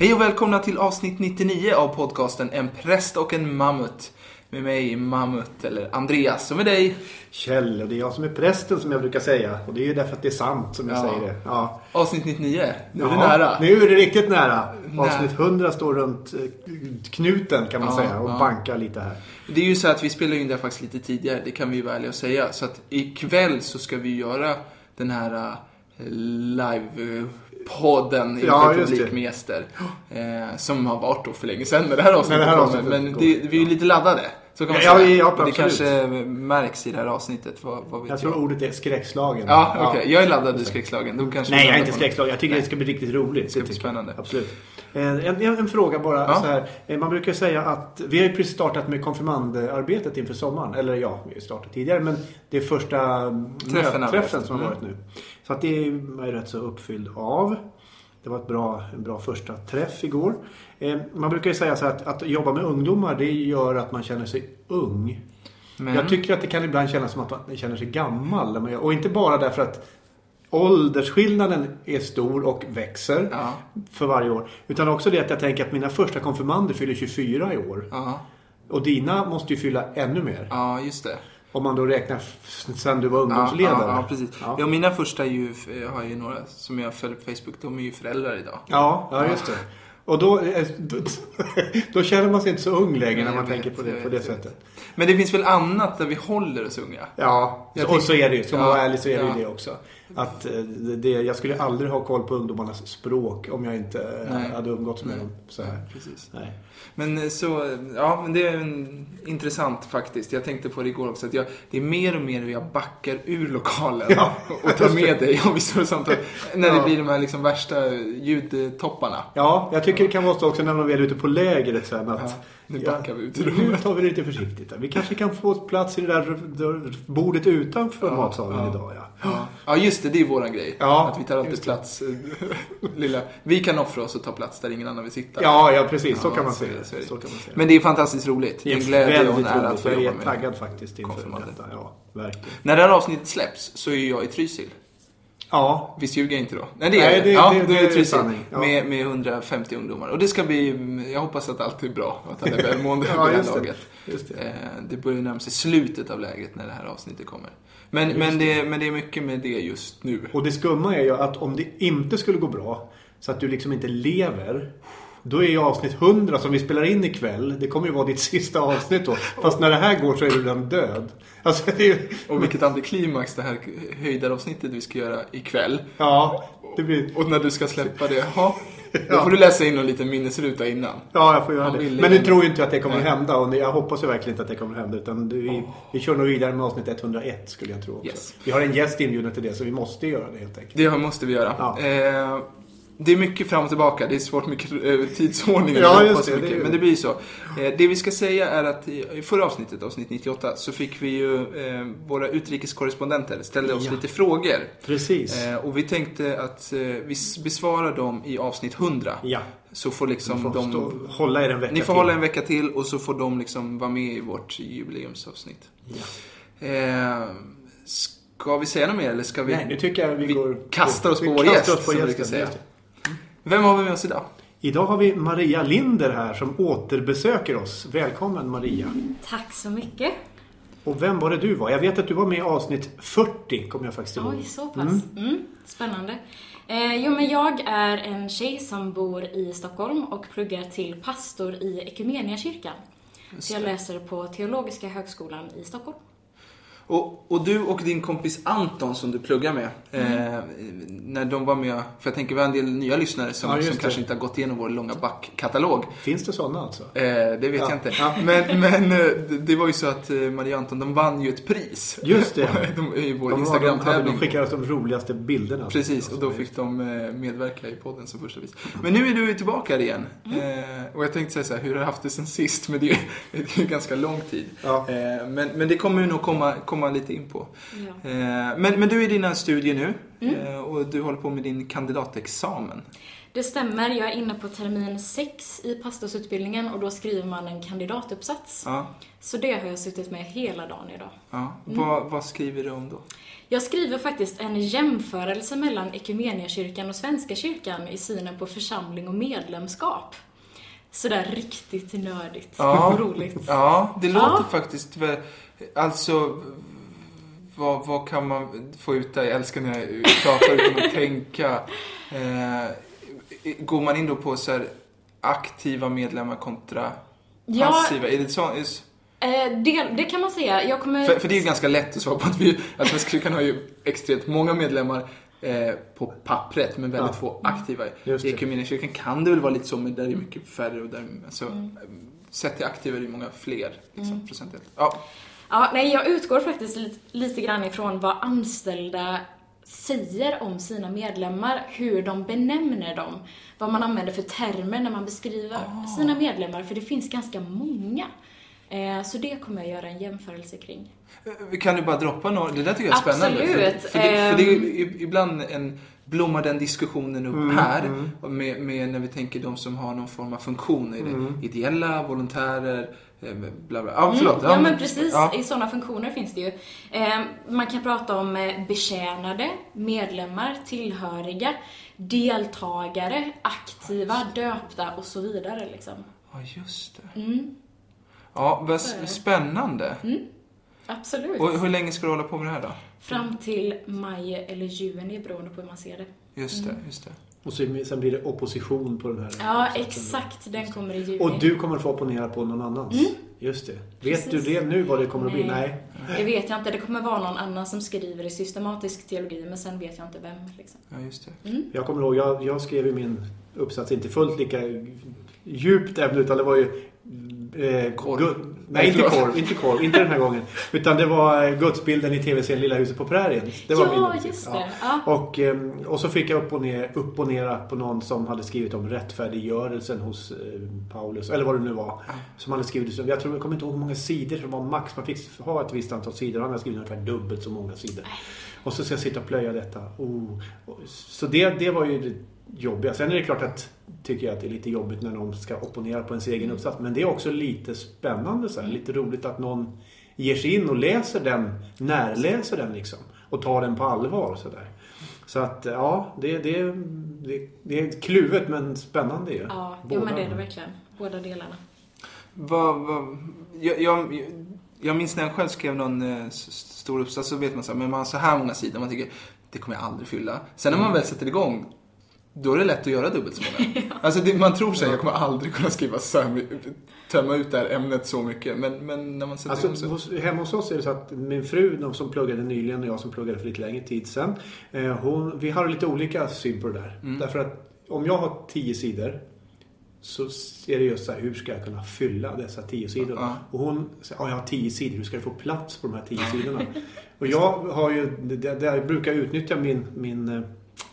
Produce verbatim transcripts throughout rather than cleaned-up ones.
Hej och välkomna till avsnitt nittionio av podcasten En präst och en mammut. Med mig Mammut, eller Andreas, som är dig. Kjell, och det är jag som är prästen som jag brukar säga. Och det är ju därför att det är sant som jag ja. säger det. Ja. Avsnitt nittionio, nu är det ja, nära. Nu är det riktigt nära. Nä. Avsnitt hundra står runt knuten kan man ja, säga och ja. bankar lite här. Det är ju så att vi spelar in det faktiskt lite tidigare, det kan vi ju välja att säga. Så att ikväll så ska vi göra den här uh, live-podden inför ja, publik med gäster. Eh, som har varit då för länge sedan med det här avsnittet. det här avsnittet men det, vi är ju lite laddade. Så kan man ja, säga. Ja, ja, det kanske märks i det här avsnittet. Vad, vad vet jag tror jag? ordet är skräckslagen. Ja, okej. Okay. Jag är laddad i skräckslagen. De kanske Nej, jag är inte skräckslagen. Jag tycker Nej. det ska bli riktigt roligt. Det ska bli spännande. Absolut. En, en, en fråga bara ja. så här. Man brukar säga att vi har ju precis startat med konfirmandarbetet inför sommaren. Eller ja, vi har startat tidigare. Men det är första träffen, träffen som har varit nu. Så att det är man är rätt så uppfylld av. Det var ett bra, en bra första träff igår. Eh, man brukar ju säga så att, att jobba med ungdomar, det gör att man känner sig ung. Men jag tycker att det kan ibland kännas som att man känner sig gammal. Och inte bara därför att åldersskillnaden är stor och växer ja. för varje år. Utan också det att jag tänker att mina första konfirmander fyller tjugofyra i år. Ja. Och dina måste ju fylla ännu mer. Ja, just det. Om man då räknar sen du var ungdomsledare. Ja, ja, precis. Ja. Ja, mina första är ju, jag har ju några som jag följer på Facebook, de är ju föräldrar idag. Ja, ja just det. Och då, då, då känner man sig inte så ung längre när man tänker på det, på det sättet. Men det finns väl annat där vi håller oss unga? Ja, jag och tänk, så är det ju. Ska man ja, vara ärlig så är det ja. ju det också. Att det, jag skulle aldrig ha koll på ungdomarnas språk om jag inte Nej. hade umgåtts med Nej. dem så här. Precis. Nej. Men så, ja, men det är en, intressant faktiskt. Jag tänkte på det igår också att jag, det är mer och mer hur jag backar ur lokalen ja, och tar med dig och vi står samtal när det ja. blir de här liksom värsta ljudtopparna. Ja, jag tycker det kan vara så också när man är ute på lägret sen att ja. Nu backar vi ut i rummet. Nu tar vi det lite försiktigt. Vi kanske kan få plats i det där bordet utanför ja, matsalen ja. idag. Ja. Ja. ja, just det. Det är våran grej. Ja, att vi tar alltid plats. Lilla. Vi kan offra oss och ta plats där ingen annan vill sitta. Ja, ja precis. Så, ja, kan, man så, säga. så, så så kan man säga. Men det är fantastiskt roligt. Det är en glädje och en ära att få jobba med. Jag är taggad faktiskt inför detta. Ja, verkligen. När det här avsnittet släpps så är jag i Trysil. Ja. Visst ljuger jag inte då? Nej, det är Nej, det, ja, det, det, det, är Trysil. Ja. Med, med hundrafemtio ungdomar. Och det ska bli, jag hoppas att allt är bra. Och att alla är välmående ja, det här just laget. Det. Just det. det börjar närma sig slutet av läget när det här avsnittet kommer. Men, men, det, men det är mycket med det just nu. Och det skumma är ju att om det inte skulle gå bra så att du liksom inte lever, då är ju avsnitt hundra som vi spelar in ikväll, det kommer ju vara ditt sista avsnitt då. Fast när det här går så är du redan död. Alltså, det är ju... Och vilket antiklimax det här höjdaravsnittet vi ska göra ikväll. Ja, det blir... Och när du ska släppa det, ja, då får du läsa in en liten minnesruta innan. Ja, jag får göra det. Men nu tror ju inte att det kommer att hända. Och jag hoppas ju verkligen inte att det kommer att hända. Utan vi, oh. vi kör nog vidare med avsnitt etthundraett skulle jag tro också. Yes. Vi har en gäst inbjuden till det så vi måste göra det helt enkelt. Det måste vi göra. Ja. Eh, det är mycket fram och tillbaka. Det är svårt mycket eh, tidsordning. Ja, just det, mycket, det men det blir så. Eh, det vi ska säga är att i, i förra avsnittet, avsnitt nittioåtta, så fick vi ju eh, våra utrikeskorrespondenter ställde oss ja. lite frågor. Precis. Eh, och vi tänkte att eh, vi besvarar dem i avsnitt hundra. Ja. Så får liksom får de stå, hålla er en vecka Ni får till. hålla en vecka till och så får de liksom vara med i vårt jubileumsavsnitt. Ja. Eh, ska vi säga något mer eller ska vi? Nej, nu tycker jag vi, vi går kastar oss vi på vår kastar gäst, oss på som gästen, vi säga. Vem har vi med oss idag? Idag har vi Maria Linder här som återbesöker oss. Välkommen Maria. Tack så mycket. Och vem var det du var? Jag vet att du var med i avsnitt fyrtio, kommer jag faktiskt ihåg. Oj, så pass. Mm. Mm, spännande. Eh, jo, men jag är en tjej som bor i Stockholm och pluggar till pastor i Ekumeniakyrkan. Så jag läser på Teologiska högskolan i Stockholm. Och, och du och din kompis Anton som du pluggar med, mm. eh, när de var med, för jag tänker vi har en del nya lyssnare som, ja, som kanske inte har gått igenom vår långa backkatalog. Finns det sådana alltså? Eh, det vet ja. jag inte. Ja. Men, men det var ju så att Maria och Anton, de vann ju ett pris. Just det. de, I vår de, Instagram-tävling. De skickade oss de roligaste bilderna. Precis, och då fick de medverka i podden som första vis. Men nu är du tillbaka igen. Mm. Eh, och jag tänkte säga så här, hur har du haft det sen sist? Men det är ju ganska lång tid. Ja. Eh, men, men det kommer ju nog komma... komma lite in på. Ja. Men, men du är i dina studier nu mm. och du håller på med din kandidatexamen. Det stämmer, jag är inne på termin sex i pastorsutbildningen och då skriver man en kandidatuppsats. Ja. Så det har jag suttit med hela dagen idag. Ja. Mm. Vad, vad skriver du om då? Jag skriver faktiskt en jämförelse mellan Ekumeniakyrkan och Svenska kyrkan i synen på församling och medlemskap. Sådär riktigt nördigt ja. och roligt. Ja, det låter ja. faktiskt... Alltså... Vad, vad kan man få ut där? Jag älskar när jag pratar utan att tänka. Eh, går man in då på så här aktiva medlemmar kontra ja, passiva? Är det så? Är... Eh, det, det kan man säga. Jag kommer... för, för det är ju ganska lätt att svara på att vi... Att Svenska kyrkan har ju extremt många medlemmar eh, på pappret, men väldigt ja. få aktiva. I Ekumeniakyrkan kan det väl vara lite så, men där är det mycket färre. Och där, alltså, mm. Sett till aktiva är det många fler liksom, mm. procentuellt. Ja. Ja, nej, jag utgår faktiskt lite, lite grann ifrån vad anställda säger om sina medlemmar, hur de benämner dem, vad man använder för termer när man beskriver oh. sina medlemmar, för det finns ganska många. Eh, så det kommer jag göra en jämförelse kring. Kan du bara droppa något? Det där tycker jag är spännande. Absolut. För, för, det, för det är ibland en, blommar den diskussionen upp mm, här mm. Med, med när vi tänker de som har någon form av funktion. Är det mm. ideella, volontärer, bla bla. Ja, förlåt. Mm, ja, men precis. Ja. I sådana funktioner finns det ju. Eh, man kan prata om betjänade, medlemmar, tillhöriga, deltagare, aktiva, döpta och så vidare. Liksom. Ja, just det. Mm. Ja, vad spännande. Mm, absolut. Och hur länge ska du hålla på med det här då? Fram till maj eller juni, beroende på hur man ser det. Just det, mm. just det. Och så, sen blir det opposition på den här. Ja, exakt. Den kommer i juni. Och du kommer att få opponera på någon annans. Mm. Just det. Vet Precis. du det nu vad det kommer att bli? Nej. Det vet jag inte. Det kommer vara någon annan som skriver i systematisk teologi, men sen vet jag inte vem. Liksom. Ja, just det. Mm. Jag kommer ihåg, jag, jag skrev i min uppsats inte fullt lika djupt ämne, utan det var ju Eh, korv. Gud, nej, inte korv, inte korv, inte den här gången. Utan det var gudsbilden i tv-serien Lilla huset på prärien. Det var ja, min just det. Ja. Och, och så fick jag upp och, ner, upp och ner på någon som hade skrivit om rättfärdiggörelsen hos eh, Paulus, eller vad det nu var. Som hade skrivit, jag tror jag kommer inte ihåg hur många sidor som var max. Man fick ha ett visst antal sidor, han hade skrivit ungefär dubbelt så många sidor. Och så ska jag sitta och plöja detta. Oh. Så det, det var ju det jobbiga. Sen är det klart att tycker jag att det är lite jobbigt när någon ska opponera på ens egen uppsats. Men det är också lite spännande. Så här. Lite roligt att någon ger sig in och läser den, närläser den liksom. Och tar den på allvar. Så, där. Så att ja, det, det, det, det är kluvet men spännande ju. Ja, ja, men det är det verkligen. Båda delarna. Vad, vad, jag, jag, jag minns när jag själv skrev någon eh, stor uppsats så vet man så här, men man har så här många sidor. Man tycker, det kommer jag aldrig fylla. Sen när man mm. väl sätter igång, då är det lätt att göra dubbelt så många. ja. Alltså det, man tror sig, jag kommer aldrig kunna skriva så här, tömma ut det här ämnet så mycket. Men, men när man sätter alltså, igång så... hos, hemma hos oss är det så att min fru, de som pluggade nyligen och jag som pluggade för lite längre tid sedan. Eh, hon, vi har lite olika syn på det där. Mm. Därför att om jag har tio sidor så är det just så här, hur ska jag kunna fylla dessa tio sidor? Ja. Och hon säger, ja jag har tio sidor, hur ska jag få plats på de här tio sidorna? Och jag har ju, där, där jag brukar utnyttja min, min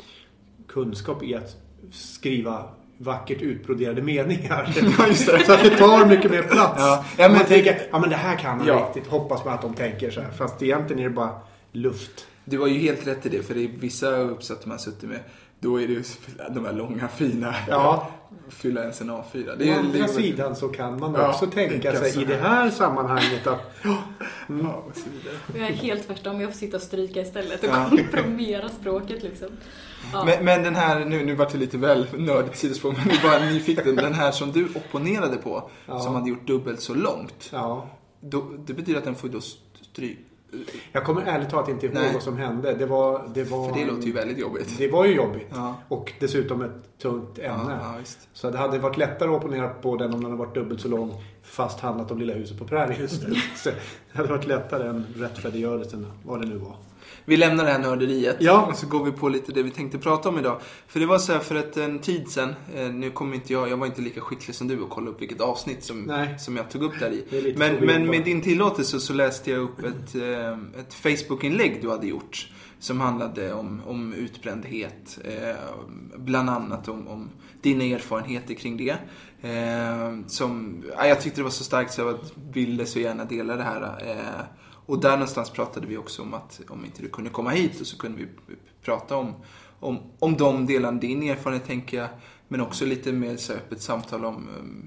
kunskap i att skriva vackert utbroderade meningar. Så att det tar mycket mer plats. Ja. Ja, men man tänker, ja men det här kan man ja. riktigt. Hoppas man att de tänker så här. Fast egentligen är det bara luft. Du har ju helt rätt i det, för det är vissa uppsatta man suttit med. Då är det ju de här långa, fina. Ja. Fylla ens en A fyra. Det är, Å andra det är, sidan så kan man ja, också tänka sig så. I det här sammanhanget att... Mm. Ja, jag är helt tvärtom. Jag får sitta och stryka istället och ja. komprimera språket liksom. Ja. Men, men den här, nu, nu var det lite väl nördigt sidospråk, men nu bara nyfiken. Den här som du opponerade på, ja. som hade gjort dubbelt så långt. Ja. Då, det betyder att den får då stryk. Jag kommer ärligt talat inte ihåg Nej. vad som hände. Det var, det var, För det låter ju väldigt jobbigt. Det var ju jobbigt. Ja. Och dessutom ett tungt ämne. Ja, ja, så det hade varit lättare att opponera på den om den hade varit dubbelt så lång, fast handlat om Lilla huset på prärien. Så det hade varit lättare än rättfärdiggörelsen, vad det nu var. Vi lämnar det här nörderiet ja. och så går vi på lite det vi tänkte prata om idag. För det var så här för ett, en tid sedan, eh, nu kommer inte jag, jag var inte lika skicklig som du att kolla upp vilket avsnitt som, som jag tog upp där i. Men, men med din tillåtelse så läste jag upp ett, eh, ett Facebook-inlägg du hade gjort som handlade om, om utbrändhet, eh, bland annat om, om dina erfarenheter kring det. Eh, som, ja, jag tyckte det var så starkt så jag ville så gärna dela det här. Eh, och där någonstans pratade vi också om att om inte du kunde komma hit och så kunde vi prata om, om, om de delarna, din erfarenhet tänker jag, men också lite mer så öppet samtal om,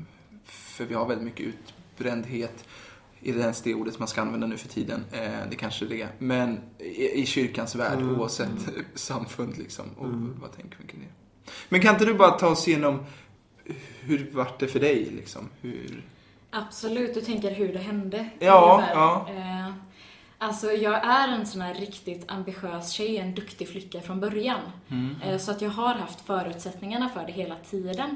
för vi har väldigt mycket utbrändhet i det ens det ordet man ska använda nu för tiden, eh, det kanske är det, men i, i kyrkans värld mm. oavsett mm. samfund liksom, och mm. vad tänker vi kring det? Men kan inte du bara ta oss igenom hur vart det för dig liksom? Hur... Absolut, du tänker hur det hände. Ja, ja. Eh, alltså jag är en sån här riktigt ambitiös tjej, en duktig flicka från början. Mm. Eh, så att jag har haft förutsättningarna för det hela tiden.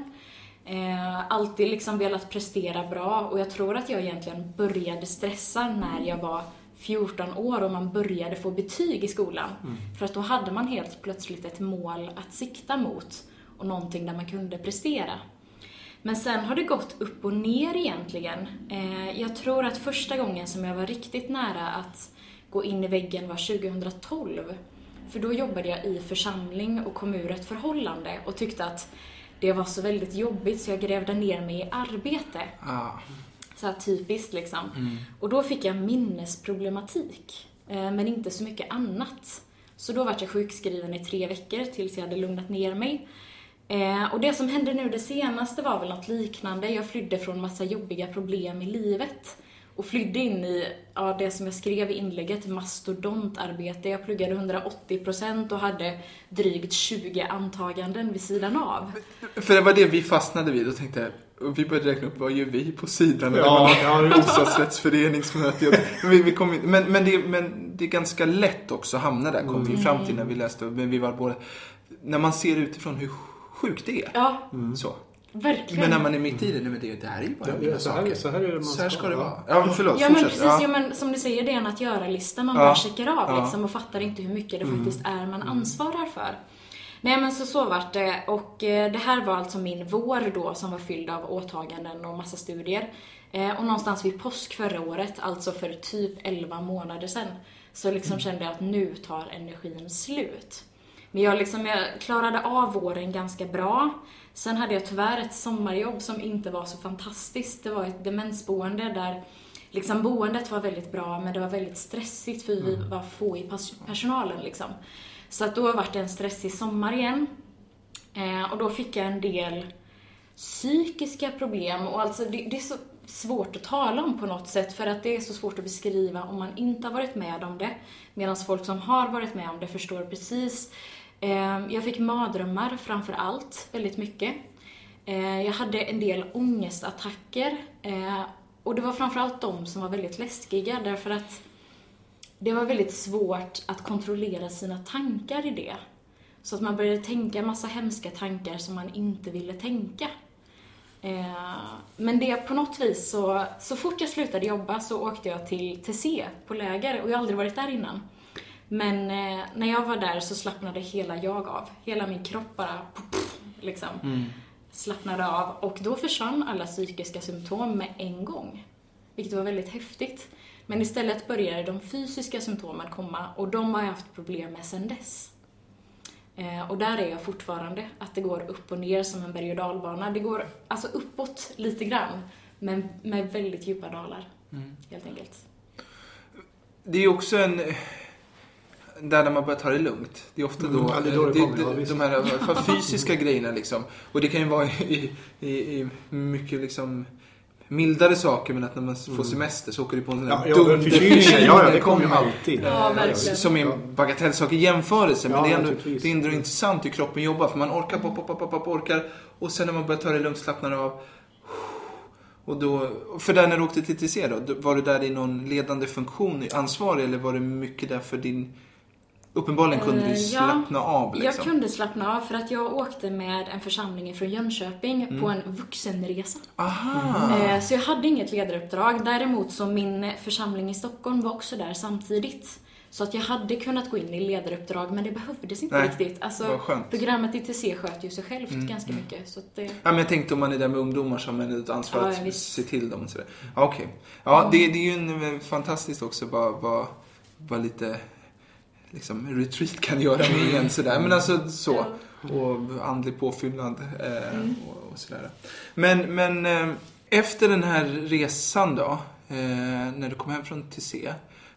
Eh, alltid liksom velat prestera bra, och jag tror att jag egentligen började stressa när jag var fjorton år och man började få betyg i skolan. Mm. För att då hade man helt plötsligt ett mål att sikta mot och någonting där man kunde prestera. Men sen har det gått upp och ner egentligen. Eh, jag tror att första gången som jag var riktigt nära att gå in i väggen var tjugohundratolv. För då jobbade jag i församling och kom ur ett förhållande och tyckte att det var så väldigt jobbigt så jag grävde ner mig i arbete. Ah. Så här typiskt liksom. Mm. Och då fick jag minnesproblematik. Eh, men inte så mycket annat. Så då var jag sjukskriven i tre veckor tills jag hade lugnat ner mig. Eh, och det som hände nu det senaste var väl något liknande. Jag flydde från massa jobbiga problem i livet. Och flydde in i ja, det som jag skrev i inlägget, mastodontarbete. Jag pluggade hundraåttio procent och hade drygt tjugo antaganden vid sidan av. För det var det vi fastnade vid och tänkte, och vi började räkna upp, vad gör vi på sidan? Ja, ja, bostadsrättsföreningsmöte. Men, vi kom in, men, men, det, men det är ganska lätt också att hamna där, kom vi fram till när vi läste. Men vi var både, när man ser utifrån hur sjukt det är. Ja. Mm. Så. Verkligen. Men när man är mitt i det, men det, det här är ju bara ja, så, här, så här är det man så här ska ska, det vara. Ja, men förlåt, ja, men precis, ja. Ja, men som du säger, det är en att göra-lista. Man ja. bara checkar av ja. liksom, och fattar inte hur mycket det mm. faktiskt är man ansvarar för. Nej, men så så vart det. Och eh, det här var alltså min vår då som var fylld av åtaganden och massa studier. Eh, och någonstans vid påsk förra året, alltså för typ elva månader sedan, så liksom mm. kände jag att nu tar energin slut. Men jag, liksom, jag klarade av våren ganska bra. Sen hade jag tyvärr ett sommarjobb som inte var så fantastiskt. Det var ett demensboende där liksom, boendet var väldigt bra, men det var väldigt stressigt för vi var få i personalen. Liksom. Så att då var det en stressig sommar igen. Eh, och då fick jag en del psykiska problem. Och alltså, det, det är så svårt att tala om på något sätt, för att det är så svårt att beskriva om man inte har varit med om det. Medan folk som har varit med om det förstår precis. Jag fick mardrömmar framför allt, väldigt mycket. Jag hade en del ångestattacker. Och det var framförallt de som var väldigt läskiga, därför att det var väldigt svårt att kontrollera sina tankar i det. Så att man började tänka massa hemska tankar som man inte ville tänka. Men det på något vis, så, så fort jag slutade jobba så åkte jag till T C på läger, och jag har aldrig varit där innan. Men eh, när jag var där så slappnade hela jag av. Hela min kropp bara pff, liksom, mm. slappnade av. Och då försvann alla psykiska symptom med en gång. Vilket var väldigt häftigt. Men istället började de fysiska symptomen komma. Och de har jag haft problem med sedan dess. Eh, och där är jag fortfarande. Att det går upp och ner som en berg- och dalbana. Det går alltså uppåt lite grann. Men med väldigt djupa dalar. Mm. Helt enkelt. Det är också en... Där, där man börjar ta det lugnt. Det är ofta då, mm, det är då det kommer, det, de här fysiska grejerna liksom. Och det kan ju vara i, i, i mycket liksom mildare saker, men att när man får semester så åker det på en sån ja, dum förkylning. Ja, ja, det kommer ju alltid. Ja, verkligen. Som är en bagatellsak i jämförelse. Men ja, det är ändå, det är ändå intressant hur kroppen jobbar. För man orkar, pop, pop, pop, pop, orkar. Och sen när man börjar ta det lugnt, slappnar av. Och då, för där när du åkte till T C då, var du där i någon ledande funktion, ansvarig, eller var det mycket där för din... Uppenbarligen kunde du slappna uh, ja, av. Liksom. Jag kunde slappna av för att jag åkte med en församling från Jönköping mm. på en vuxenresa. Aha. Mm. Så jag hade inget ledaruppdrag. Däremot så min församling i Stockholm var också där samtidigt. Så att jag hade kunnat gå in i ledaruppdrag, men det behövdes inte Nej, riktigt. Alltså, programmet i T C sköt ju sig självt mm, ganska mm. mycket. Så att det... ja, men jag tänkte om man är där med ungdomar som är ett ansvar ja, att ja, se till dem. Och sådär. Ja, okej. Okay. Ja, mm. det, det är ju en, fantastiskt också bara, bara, bara lite... liksom retreat kan göra med en sådär, men alltså så, och andlig påfyllnad eh, mm. och, och sådär. Men, men eh, efter den här resan då, eh, när du kom hem från T C,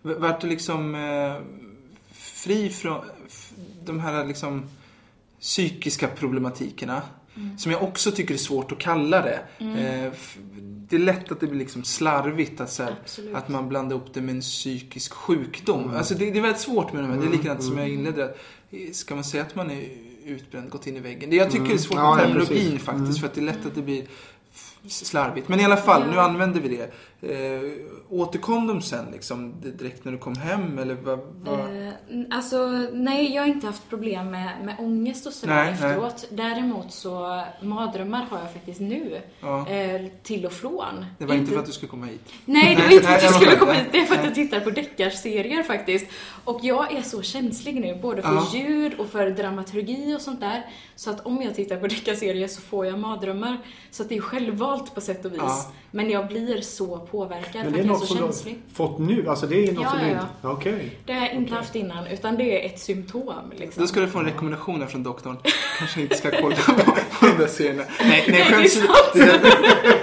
Vart du liksom eh, fri från f- de här liksom psykiska problematikerna. Mm. Som jag också tycker är svårt att kalla det. Mm. Eh, f- det är lätt att det blir liksom slarvigt att, så här, att man blandar upp det med en psykisk sjukdom. Mm. Alltså det, det är väldigt svårt med de här. Mm. Det är likadant mm. som jag inledde. Ska man säga att man är utbränd, gått in i väggen? Det jag tycker mm. är svårt med ja, terminologin faktiskt. Mm. För att det är lätt att det blir slarvigt. Men i alla fall, ja. Nu använder vi det. Eh, återkom de sen liksom, direkt när du kom hem? Eller vad, vad? Eh, alltså, nej, jag har inte haft problem med, med ångest och sådär nej, efteråt. Nej. Däremot så, mardrömmar har jag faktiskt nu. Ja. Eh, till och från. Det var inte, inte för att du skulle komma hit. Nej, det var inte för att jag skulle komma hit. Det är för att jag tittar på deckarserier faktiskt. Och jag är så känslig nu, både för ja. ljud och för dramaturgi och sånt där. Så att om jag tittar på deckarserier så får jag mardrömmar. Så att det är självvalt på sätt och vis. Ja. Men jag blir så påverkad för att jag är så känslig. Fått nu? Alltså det är något ja, som ja, ja. Okej. Okay. Det har jag inte okay. haft innan, utan det är ett symptom. Liksom. Då ska du få en rekommendation från doktorn. Kanske inte ska kolla på, på de där serierna. Nej, nej, nej skäms, det är sant.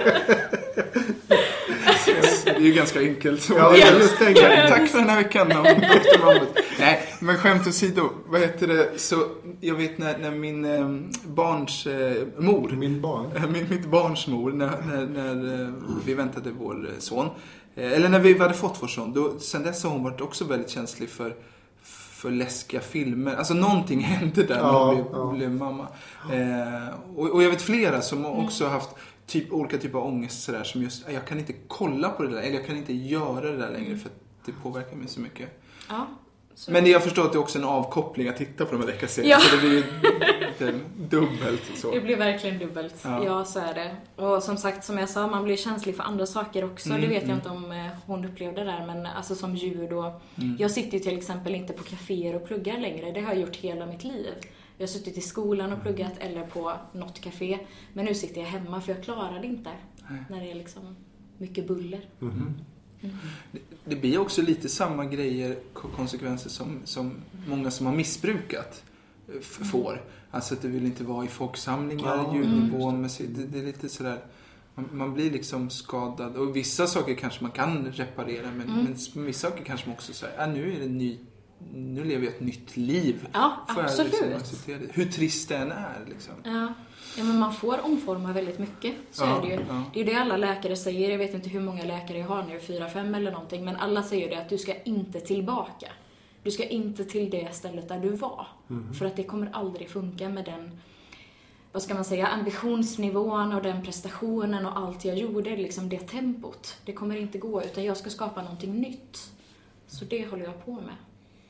Det är ju ganska enkelt. Så. Ja, jag just tänker. Tack för den här veckan om doktor Mammut. Nej, men skämt åsido. Vad heter det? Så jag vet när, när min eh, barns eh, mor. Min barn? Äh, min, mitt barns mor. När, när, när eh, vi väntade vår son. Eh, eller när vi hade fått vår son. Då, sen dess har hon varit också väldigt känslig för, för läskiga filmer. Alltså någonting hände där ja, när hon blev, ja. blev mamma. Eh, och, och jag vet flera som också har haft typ, olika typer av ångest sådär, som just, jag kan inte kolla på det där, eller jag kan inte göra det där längre för att det påverkar mig så mycket. Ja, så. Men jag förstår att det är också en avkoppling att titta på de här deckarserierna, ja. så det blir ju lite dubbelt. Så. Det blir verkligen dubbelt, ja. ja så är det. Och som sagt, som jag sa, man blir känslig för andra saker också. Mm, det vet mm. jag inte om hon upplevde där, men alltså som ljud och... Mm. Jag sitter ju till exempel inte på kaféer och pluggar längre, det har jag gjort hela mitt liv. Jag har suttit i skolan och pluggat eller på något café. Men nu sitter jag hemma för jag klarar det inte. Nej. När det är liksom mycket buller. Mm. Mm. Det, det blir också lite samma grejer, konsekvenser som, som många som har missbrukat f- får. Alltså att det vill inte vara i folksamlingar, ja, ljudnivån. Mm. Det, det är lite sådär... Man, man blir liksom skadad. Och vissa saker kanske man kan reparera. Men, mm. men vissa saker kanske man också säger, ah, nu är det ny... Nu lever jag ett nytt liv. Ja, absolut. Liksom hur trist det än är. Liksom. Ja. Ja, men man får omforma väldigt mycket. Så ja, är det ju. Ja. Det är ju det alla läkare säger. Jag vet inte hur många läkare jag har nu, fyra, fem eller någonting. Men alla säger det att du ska inte tillbaka. Du ska inte till det stället där du var. Mm. För att det kommer aldrig funka med den, vad ska man säga, ambitionsnivån och den prestationen och allt jag gjorde. Liksom det tempot. Det kommer inte gå, utan jag ska skapa någonting nytt. Så det håller jag på med.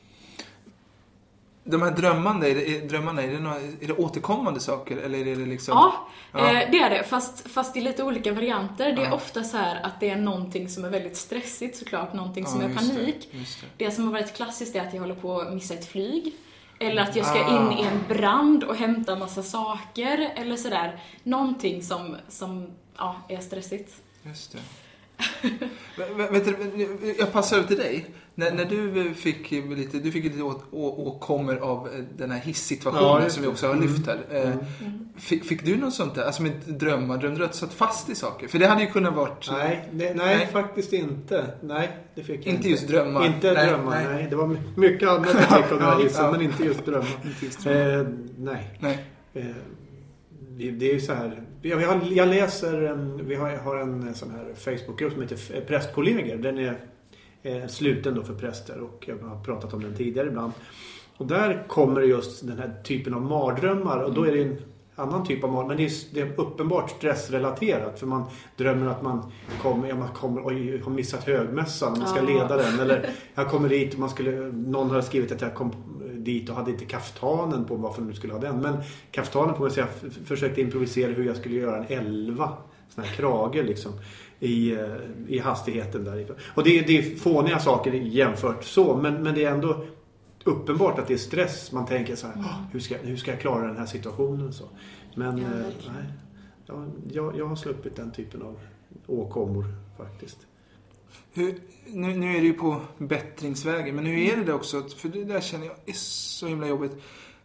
De här drömmarna, är det, drömmarna, är det, några, är det återkommande saker? Eller är det liksom... Ja, ja. Eh, det är det. Fast, fast i lite olika varianter. Det är ja. ofta så här att det är någonting som är väldigt stressigt såklart. Någonting som ja, är panik. Det, just det. det som har varit klassiskt är att jag håller på att missa ett flyg. Eller att jag ska ah. in i en brand och hämta massa saker. Eller sådär. Någonting som, som ja, är stressigt. Just det. Vet du, jag passar ut till dig. När, när du fick lite, du fick lite å, å, åkommer av den här hissituationen ja, som vi också har lyft här. Mm. Fick, fick du något sånt där? Alltså med drömmar, drömde du att satt fast i saker? För det hade ju kunnat varit... Nej, nej, nej faktiskt inte. Nej, det fick jag inte. Inte just drömmar? Inte nej, drömmar, nej. nej. Det var mycket annat jag fick av den här hissen, ja. men inte just drömmar. inte just drömmar. Eh, nej. nej. Eh, det, det är ju så här... Jag, jag, jag läser... En, vi har, har en sån här Facebookgrupp som heter Prästkollegor. Den är... Eh, sluten då för präster och jag har pratat om den tidigare ibland. Och där kommer just den här typen av mardrömmar och då är det en annan typ av mardrömmar, men det är, det är uppenbart stressrelaterat för man drömmer att man kommer, ja, man kommer oj, har missat högmässan, man ska leda den eller jag kommer dit och man skulle, någon har skrivit att jag kom dit och hade inte kaftanen på varför du skulle ha den, men kaftanen på mig så jag f- försökte improvisera hur jag skulle göra en elva sån här krage liksom i, i hastigheten där. Och det, det är fåniga saker jämfört så, men, men det är ändå uppenbart att det är stress. Man tänker så här, mm. hur, ska, hur ska jag klara den här situationen? Så. Men ja, eh, nej, ja, jag, jag har sluppit den typen av åkommor faktiskt. Hur, nu, nu är det ju på bättringsvägen, men hur är det också? För det där känner jag är så himla jobbigt.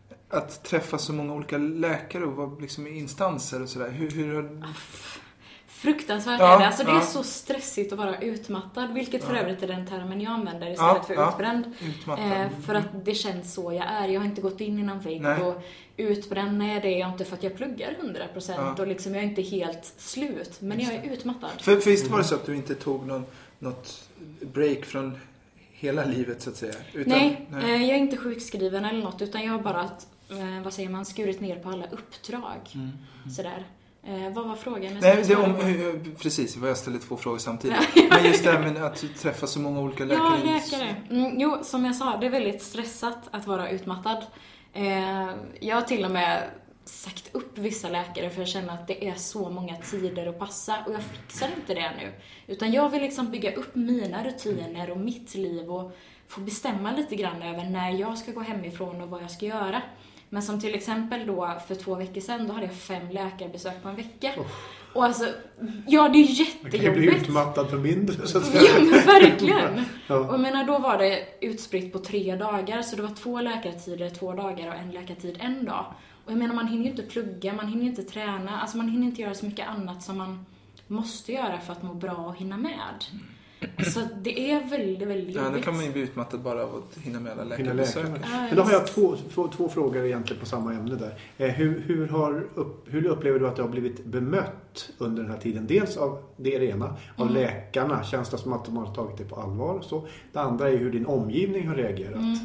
Att träffa så många olika läkare och vara liksom i instanser och sådär. Hur, hur har... Fruktansvärt ja, är det. Alltså ja. Det är så stressigt att vara utmattad. Vilket för ja. övrigt är den termen jag använder istället ja, för ja. utbränd. Eh, för att det känns så jag är. Jag har inte gått in i någon vägg. Och utbränd är det jag inte för att jag pluggar hundra procent. Ja. Och liksom jag är inte helt slut. Men jag är utmattad. För, för visst var det så att du inte tog någon, något break från hela livet så att säga? Utan, nej, nej. Eh, jag är inte sjukskriven eller något. Utan jag har bara att, eh, vad säger man, skurit ner på alla uppdrag. Mm. Sådär. Eh, vad var frågan? Nej, det om, precis, jag ställde två frågor samtidigt. Men just det här med att träffa så många olika läkare. Ja, läkare. Mm, jo, som jag sa, det är väldigt stressat att vara utmattad. Eh, jag har till och med sagt upp vissa läkare för jag känner att det är så många tider att passa. Och jag fixar inte det nu. Utan jag vill liksom bygga upp mina rutiner och mitt liv och få bestämma lite grann över när jag ska gå hemifrån och vad jag ska göra. Men som till exempel då för två veckor sedan, då hade jag fem läkarbesök på en vecka. Oh. Och alltså, ja det är jättejobbigt. Man kan ju bli utmattad för mindre så att säga. Ja men verkligen. Ja. Och jag menar, då var det utspritt på tre dagar. Så det var två läkartider, två dagar och en läkartid en dag. Och jag menar, man hinner ju inte plugga, man hinner ju inte träna. Alltså man hinner inte göra så mycket annat som man måste göra för att må bra och hinna med. Så det är väldigt, väldigt jobbigt. Ja, då kan man ju bli utmattad bara av att hinna med alla läkarbesök. Ja, men då har jag två, två, två frågor egentligen på samma ämne där. Eh, hur, hur, har upp, hur upplever du att du har blivit bemött under den här tiden? Dels av det ena, av mm. läkarna. Känns det som att de har tagit det på allvar? Så. Det andra är hur din omgivning har reagerat. Mm.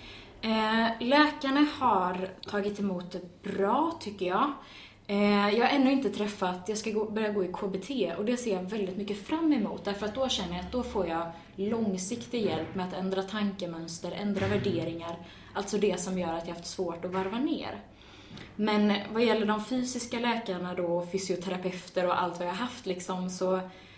Eh, läkarna har tagit emot det bra, tycker jag. Jag har ännu inte träffat, jag ska gå, börja gå i K B T och det ser jag väldigt mycket fram emot. Därför att då känner jag att då får jag långsiktig hjälp med att ändra tankemönster, ändra värderingar. Alltså det som gör att jag har haft svårt att varva ner. Men vad gäller de fysiska läkarna då, fysioterapeuter och allt vad jag har haft liksom, så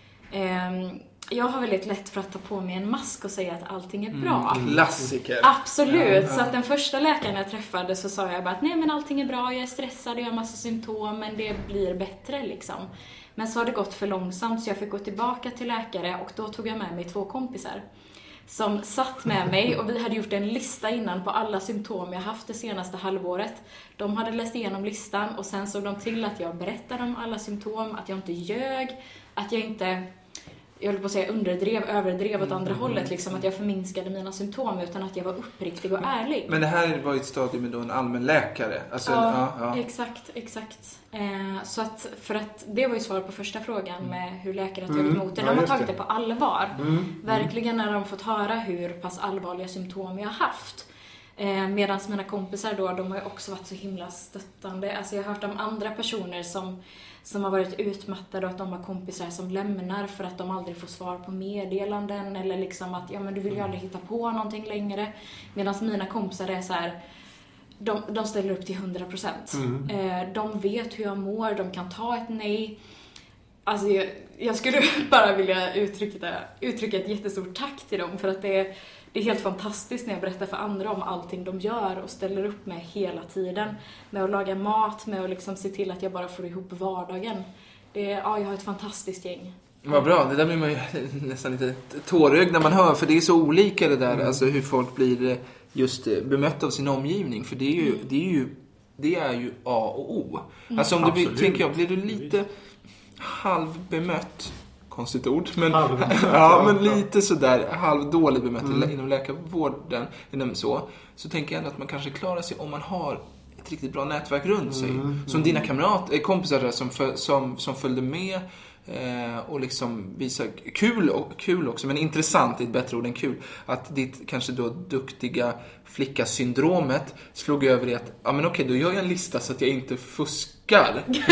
eh, jag har väldigt lätt för att ta på mig en mask och säga att allting är bra. Mm, klassiker. Absolut. Ja, ja. Så att den första läkaren jag träffade så sa jag bara att nej men allting är bra, jag är stressad, jag har massa symptom men det blir bättre liksom. Men så har det gått för långsamt så jag fick gå tillbaka till läkare och då tog jag med mig två kompisar som satt med mig och vi hade gjort en lista innan på alla symptom jag haft det senaste halvåret. De hade läst igenom listan och sen såg de till att jag berättade om alla symptom, att jag inte ljög, att jag inte... jag höll på att säga underdrev, överdrev åt andra mm. hållet, liksom att jag förminskade mina symptom utan att jag var uppriktig och ärlig. Men det här var ju ett stadium med då en allmän läkare. Alltså, ja, ja, ja, exakt, exakt. Eh, så att, för att det var ju svar på första frågan med hur läkare har tagit emot det. De har tagit det på allvar. Mm. Verkligen när de fått höra hur pass allvarliga symptom jag har haft. Eh, Medan mina kompisar då, de har ju också varit så himla stöttande. Alltså jag har hört om andra personer som som har varit utmattade och att de har kompisar som lämnar för att de aldrig får svar på meddelanden eller liksom att ja men du vill ju aldrig hitta på någonting längre. Medan mina kompisar är så här, de, de ställer upp till hundra procent. Mm. Eh, de vet hur jag mår, de kan ta ett nej. Alltså jag, jag skulle bara vilja uttrycka, uttrycka ett jättestort tack till dem för att det är Det är helt fantastiskt när jag berättar för andra om allting de gör och ställer upp med hela tiden. Med att laga mat, med att liksom se till att jag bara får ihop vardagen. Det är, ja, jag har ett fantastiskt gäng. Vad bra, det där blir man ju nästan lite tårögd när man hör. För det är så olika det där, mm. alltså hur folk blir just bemött av sin omgivning. För det är ju, mm. det är ju, det är ju A och O. Mm. Alltså om du blir, tänker jag, blir du lite halvbemött... konstigt ord, men, ja, men lite sådär halvdåligt bemött mm. inom läkarvården inom så, så tänker jag ändå att man kanske klarar sig om man har ett riktigt bra nätverk runt sig. Mm. Som dina kamrater, kompisar som, som, som följde med eh, och liksom visar kul, och, kul också, men intressant är ett bättre ord än kul, att ditt kanske då duktiga flicka-syndromet slog över i att, ja men okej, då gör jag en lista så att jag inte fuskar. Men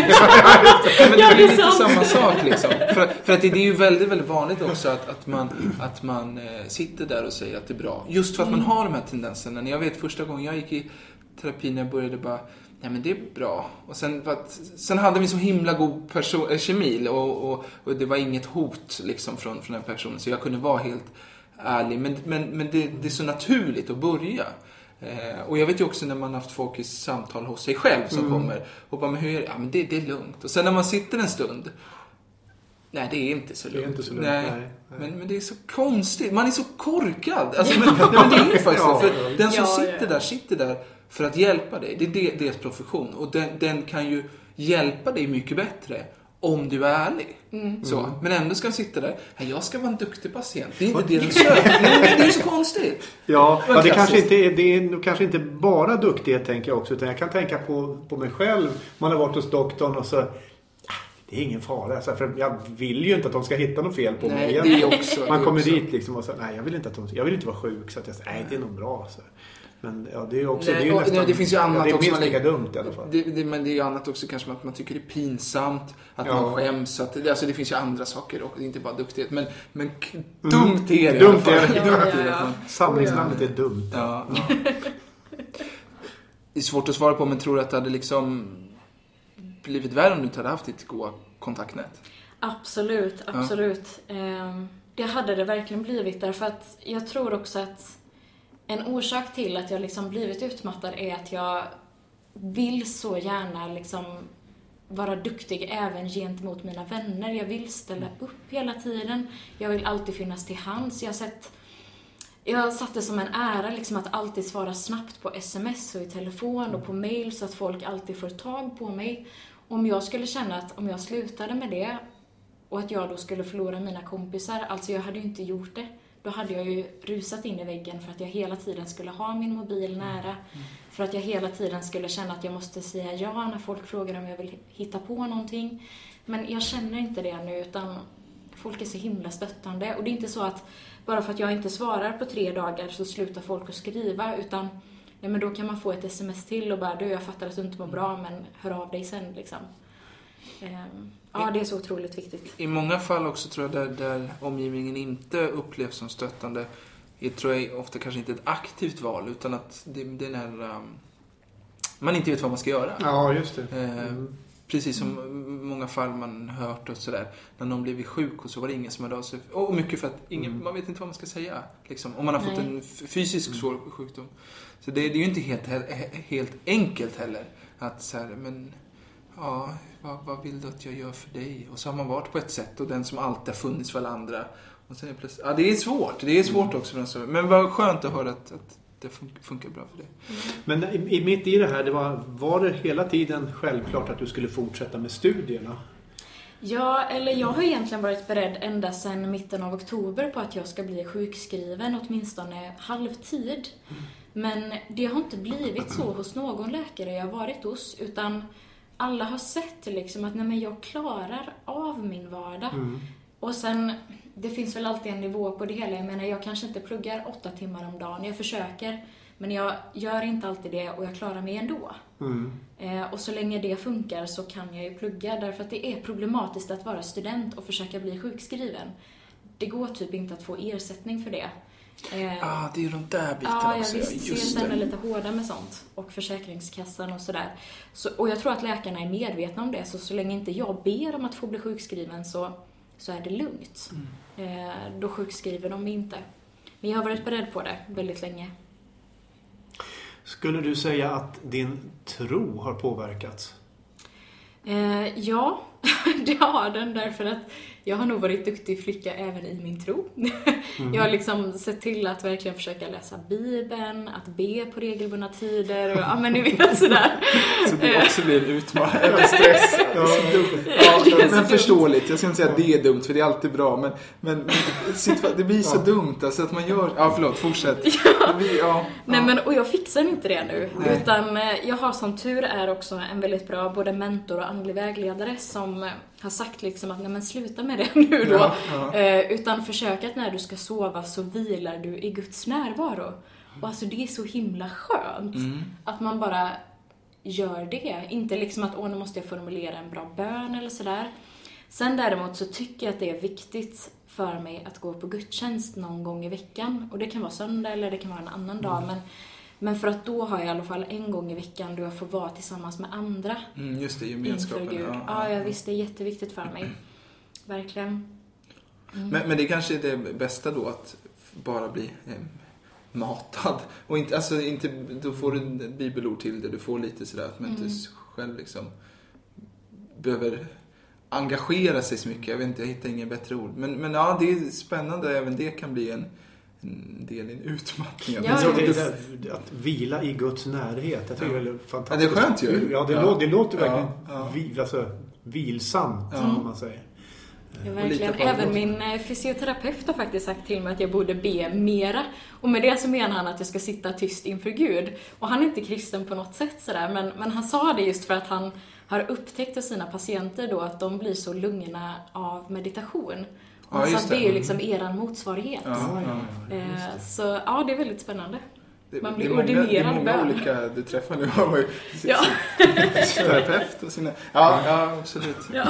det är lite samma sak liksom. För, för att det, det är ju väldigt, väldigt vanligt också att, att man, att man eh, sitter där och säger att det är bra. Just för att man har de här tendenserna. När jag vet första gången jag gick i terapi när jag började bara, nej men det är bra. Och sen, för att, sen hade vi så himla god perso- äh, kemi och, och, och det var inget hot liksom från, från den personen. Så jag kunde vara helt ärlig. Men, men, men det, det är så naturligt att börja. Eh, och jag vet ju också när man har haft folk i samtal hos sig själv som mm. kommer och bara, men hur är det? Ja men det, det är lugnt. Och sen när man sitter en stund, nej det är inte så lugnt. Det är inte så lugnt. Nej. Nej, nej. Men, men det är så konstigt. Man är så korkad. Alltså, men, nej, men det är ju faktiskt ja, för den som ja, sitter ja. där sitter där för att hjälpa dig. Det är det, deras profession. Och den, den kan ju hjälpa dig mycket bättre om du är ärlig. Mm. Så. Men ändå ska de sitta där. Jag ska vara en duktig patient. Det är inte det de söker. Det är så konstigt. Ja, ja det, kanske inte är, det är kanske inte bara duktighet tänker jag också. Utan jag kan tänka på, på mig själv. Man har varit hos doktorn och så... Det är ingen fara. Alltså, för jag vill ju inte att de ska hitta något fel på nej, mig. Det är också, man kommer också. dit liksom och säger nej jag vill inte att de, jag vill inte vara sjuk så att jag säger nej det är nog bra så. Men ja, det är också nej, det är ju och, nästan, det finns ju annat det är också minst lika dumt i alla fall. Det, det, men det är ju annat också kanske att man tycker det är pinsamt att ja. man skäms att det, alltså det finns ju andra saker och det är inte bara duktighet men men k- dumt är det. Dumt är det. Ja, ja, ja, ja. Samlingsnamnet är dumt. Ja. Ja. Det är svårt att svara på men tror du att det hade liksom blivit värre om du inte hade haft ditt goda kontaktnät? Absolut, absolut. Ja. Det hade det verkligen blivit därför att jag tror också att en orsak till att jag liksom blivit utmattad är att jag vill så gärna liksom vara duktig även gentemot mina vänner. Jag vill ställa upp hela tiden. Jag vill alltid finnas till hands. Jag har sett Jag har satt det som en ära liksom att alltid svara snabbt på sms och i telefon och på mail så att folk alltid får tag på mig. Om jag skulle känna att om jag slutade med det och att jag då skulle förlora mina kompisar, alltså jag hade ju inte gjort det. Då hade jag ju rusat in i väggen för att jag hela tiden skulle ha min mobil nära. Mm. För att jag hela tiden skulle känna att jag måste säga ja när folk frågar om jag vill hitta på någonting. Men jag känner inte det nu utan folk är så himla stöttande. Och det är inte så att bara för att jag inte svarar på tre dagar så slutar folk att skriva. Utan ja, men då kan man få ett sms till och bara du jag fattar att du inte mår bra men hör av dig sen liksom. Um, ja, det är så otroligt viktigt. I många fall också tror jag där, där omgivningen inte upplevs som stöttande är, tror jag ofta kanske inte ett aktivt val utan att det, det är när um, man inte vet vad man ska göra. Ja, just det. Mm. Uh, precis som mm. många fall man hört och sådär. När någon blivit sjuk och så var det ingen som hade av sig. Och mycket för att ingen, mm. man vet inte vad man ska säga. Liksom, om man har fått Nej. en fysisk svår mm. sjukdom. Så det, det är ju inte helt, helt enkelt heller. Att så här, men... Ja, vad, vad vill du att jag gör för dig? Och så har man varit på ett sätt och den som alltid har funnits för alla andra. Och sen är det plötsligt, ja, det är svårt. Det är svårt också för den som, men vad skönt att höra att, att det funkar, funkar bra för dig. Men i, i, mitt i det här, det var, var det hela tiden självklart att du skulle fortsätta med studierna? Ja, eller jag har egentligen varit beredd ända sedan mitten av oktober på att jag ska bli sjukskriven åtminstone halvtid. Mm. Men det har inte blivit så hos någon läkare jag har varit hos utan alla har sett liksom att nej, men jag klarar av min vardag. Mm. Och sen, det finns väl alltid en nivå på det hela. Jag menar, jag kanske inte pluggar åtta timmar om dagen. Jag försöker, men jag gör inte alltid det och jag klarar mig ändå. Mm. Eh, och så länge det funkar så kan jag ju plugga. Därför att det är problematiskt att vara student och försöka bli sjukskriven. Det går typ inte att få ersättning för det. Ja, eh, ah, det är ju de där bitarna ja, också. Ja, visst. C S N är lite hårda med sånt. Och Försäkringskassan och sådär. Så, och jag tror att läkarna är medvetna om det. Så så länge inte jag ber om att få bli sjukskriven så, så är det lugnt. Mm. Eh, då sjukskriver de inte. Men jag har varit beredd på det väldigt länge. Skulle du säga att din tro har påverkats? Eh, ja, det har den. Därför att jag har nog varit duktig flicka även i min tro. Mm. Jag har liksom sett till att verkligen försöka läsa Bibeln, att be på regelbundna tider och ja men ni vet sådär. Så det också blir en utmaning, eller stress. Ja, ja, men, men förståeligt. Jag ska inte säga att det är dumt för det är alltid bra. Men, men det blir så ja. dumt alltså att man gör... Ja, förlåt, fortsätt. Ja. Det blir, ja, Nej, ja. men och jag fixar inte det nu. Nej. Utan jag har som tur är också en väldigt bra både mentor och andlig vägledare som har sagt liksom att nej men sluta med det nu då. Ja, ja. Eh, utan försök att när du ska sova så vilar du i Guds närvaro. Och alltså det är så himla skönt mm. att man bara gör det. Inte liksom att åh nu måste jag formulera en bra bön eller sådär. Sen däremot så tycker jag att det är viktigt för mig att gå på gudstjänst någon gång i veckan. Och det kan vara söndag eller det kan vara en annan mm. dag. Men, men för att då har jag i alla fall en gång i veckan då jag får vara tillsammans med andra. Mm, just det, gemenskapen. Gud. Ja, ja, ja, visst det är jätteviktigt för mig. Verkligen. Mm. Men, men det kanske är det bästa då att bara bli eh, matad. Och inte, alltså, inte, då får du en bibelord till det. Du får lite sådär att man inte mm. själv liksom behöver engagera sig så mycket. Jag vet inte, jag hittar ingen bättre ord. Men, men ja, det är spännande. Även det kan bli en, en del i en utmattning. Ja, så det, det, att vila i Guds närhet. Jag tycker ja. det är fantastiskt. Ja, det är skönt ju. Ja, det, ja. Låter, det låter verkligen ja. Ja. Vi, alltså, vilsamt, ja. om man säger. Ja, verkligen. Även min fysioterapeut har faktiskt sagt till mig att jag borde be mera. Och med det så menar han att jag ska sitta tyst inför Gud. Och han är inte kristen på något sätt sådär. Men, men han sa det just för att han har upptäckt hos sina patienter då att de blir så lugna av meditation. Och ja, så att det. det är ju liksom eran motsvarighet. Ja, ja, ja, eh, så ja, det är väldigt spännande. Det, man blir det ordinerad många, det är många bön. olika du träffar nu. Har man ju ja. terapeut och sina... Ja, ja absolut. Ja.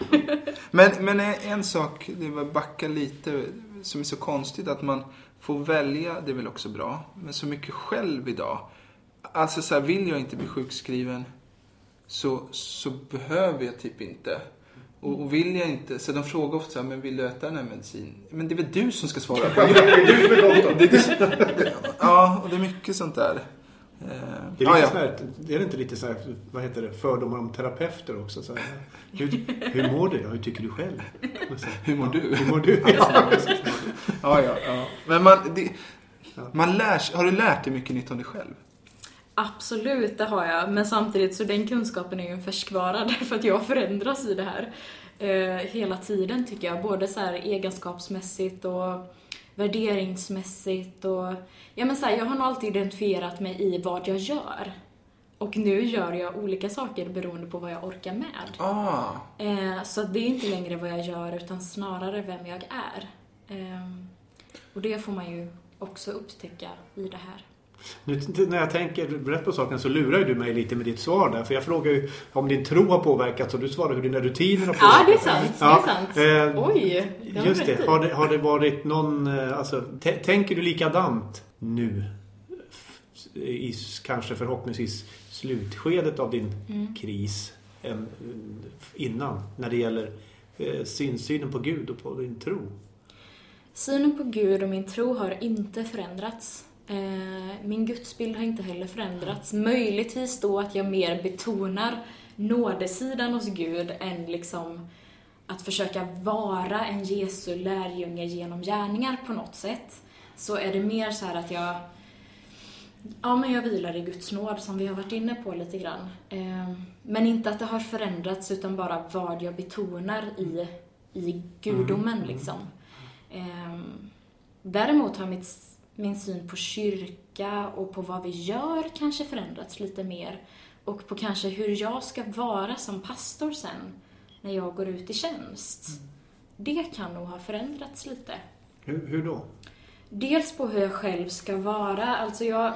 men, men en sak, det var backa lite, som är så konstigt att man får välja, det är väl också bra, men så mycket själv idag. Alltså så här, vill jag inte bli sjukskriven så, så behöver jag typ inte. Och, och vill jag inte, så de frågar ofta så här, men vill du äta den här medicin? Men det är väl du som ska svara på det. det, det ja, och det är mycket sånt där. Det är, ah, ja. här, det är inte lite så här, vad heter det, fördomar om terapeuter också. Så här, hur, hur mår du? Ja, hur tycker du själv? Så, hur mår du? Hur mår du? Ja, ja, ja, ja. Men man, det, man lär, har du lärt dig mycket nytt om dig själv? Absolut, det har jag. Men samtidigt så den kunskapen är ju en färskvara därför att jag förändras i det här eh, hela tiden tycker jag. Både så här egenskapsmässigt och värderingsmässigt. Och, ja, men så här, jag har nog alltid identifierat mig i vad jag gör. Och nu gör jag olika saker beroende på vad jag orkar med. Ah. Eh, så det är inte längre vad jag gör utan snarare vem jag är. Eh, och det får man ju också upptäcka i det här. Nu när jag tänker rätt på saken så lurar ju du mig lite med ditt svar där. För jag frågar ju om din tro har påverkats och du svarar hur dina rutiner har påverkats. Ja, det är sant. Ja. Det är sant. Eh, Oj, det just det. Har, det. har det varit någon... Alltså, t- tänker du likadant nu? I kanske förhoppningsvis slutskedet av din mm. kris än innan. När det gäller eh, synen på Gud och på din tro. Synen på Gud och min tro har inte förändrats. Min gudsbild har inte heller förändrats. Möjligtvis då att jag mer betonar nådesidan hos Gud än liksom att försöka vara en Jesu lärjunge genom gärningar på något sätt. Så är det mer så här att jag ja, men jag vilar i Guds nåd som vi har varit inne på lite grann. Men inte att det har förändrats utan bara vad jag betonar i, i gudomen mm. liksom. Däremot har mitt Min syn på kyrka och på vad vi gör kanske förändrats lite mer. Och på kanske hur jag ska vara som pastor sen när jag går ut i tjänst. Mm. Det kan nog ha förändrats lite. Hur, hur då? Dels på hur jag själv ska vara. Alltså jag,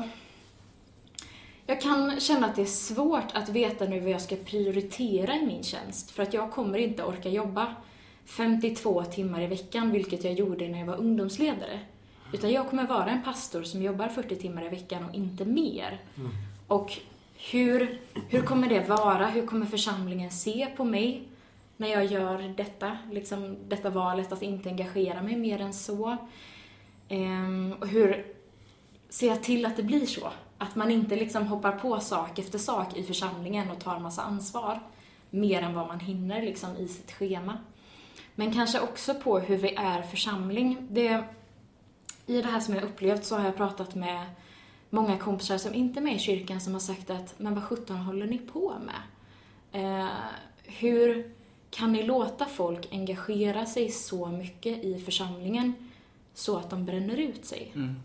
jag kan känna att det är svårt att veta nu vad jag ska prioritera i min tjänst. För att jag kommer inte orka jobba femtiotvå timmar i veckan, vilket jag gjorde när jag var ungdomsledare. Utan jag kommer vara en pastor som jobbar fyrtio timmar i veckan och inte mer. Mm. Och hur, hur kommer det vara? Hur kommer församlingen se på mig när jag gör detta? Liksom detta valet att inte engagera mig mer än så. Ehm, och hur ser jag till att det blir så? Att man inte liksom hoppar på sak efter sak i församlingen och tar en massa ansvar. Mer än vad man hinner liksom i sitt schema. Men kanske också på hur vi är församling. Det I det här som jag upplevt så har jag pratat med många kompisar som inte är med i kyrkan som har sagt att men vad sjutton håller ni på med? Eh, hur kan ni låta folk engagera sig så mycket i församlingen så att de bränner ut sig? Mm.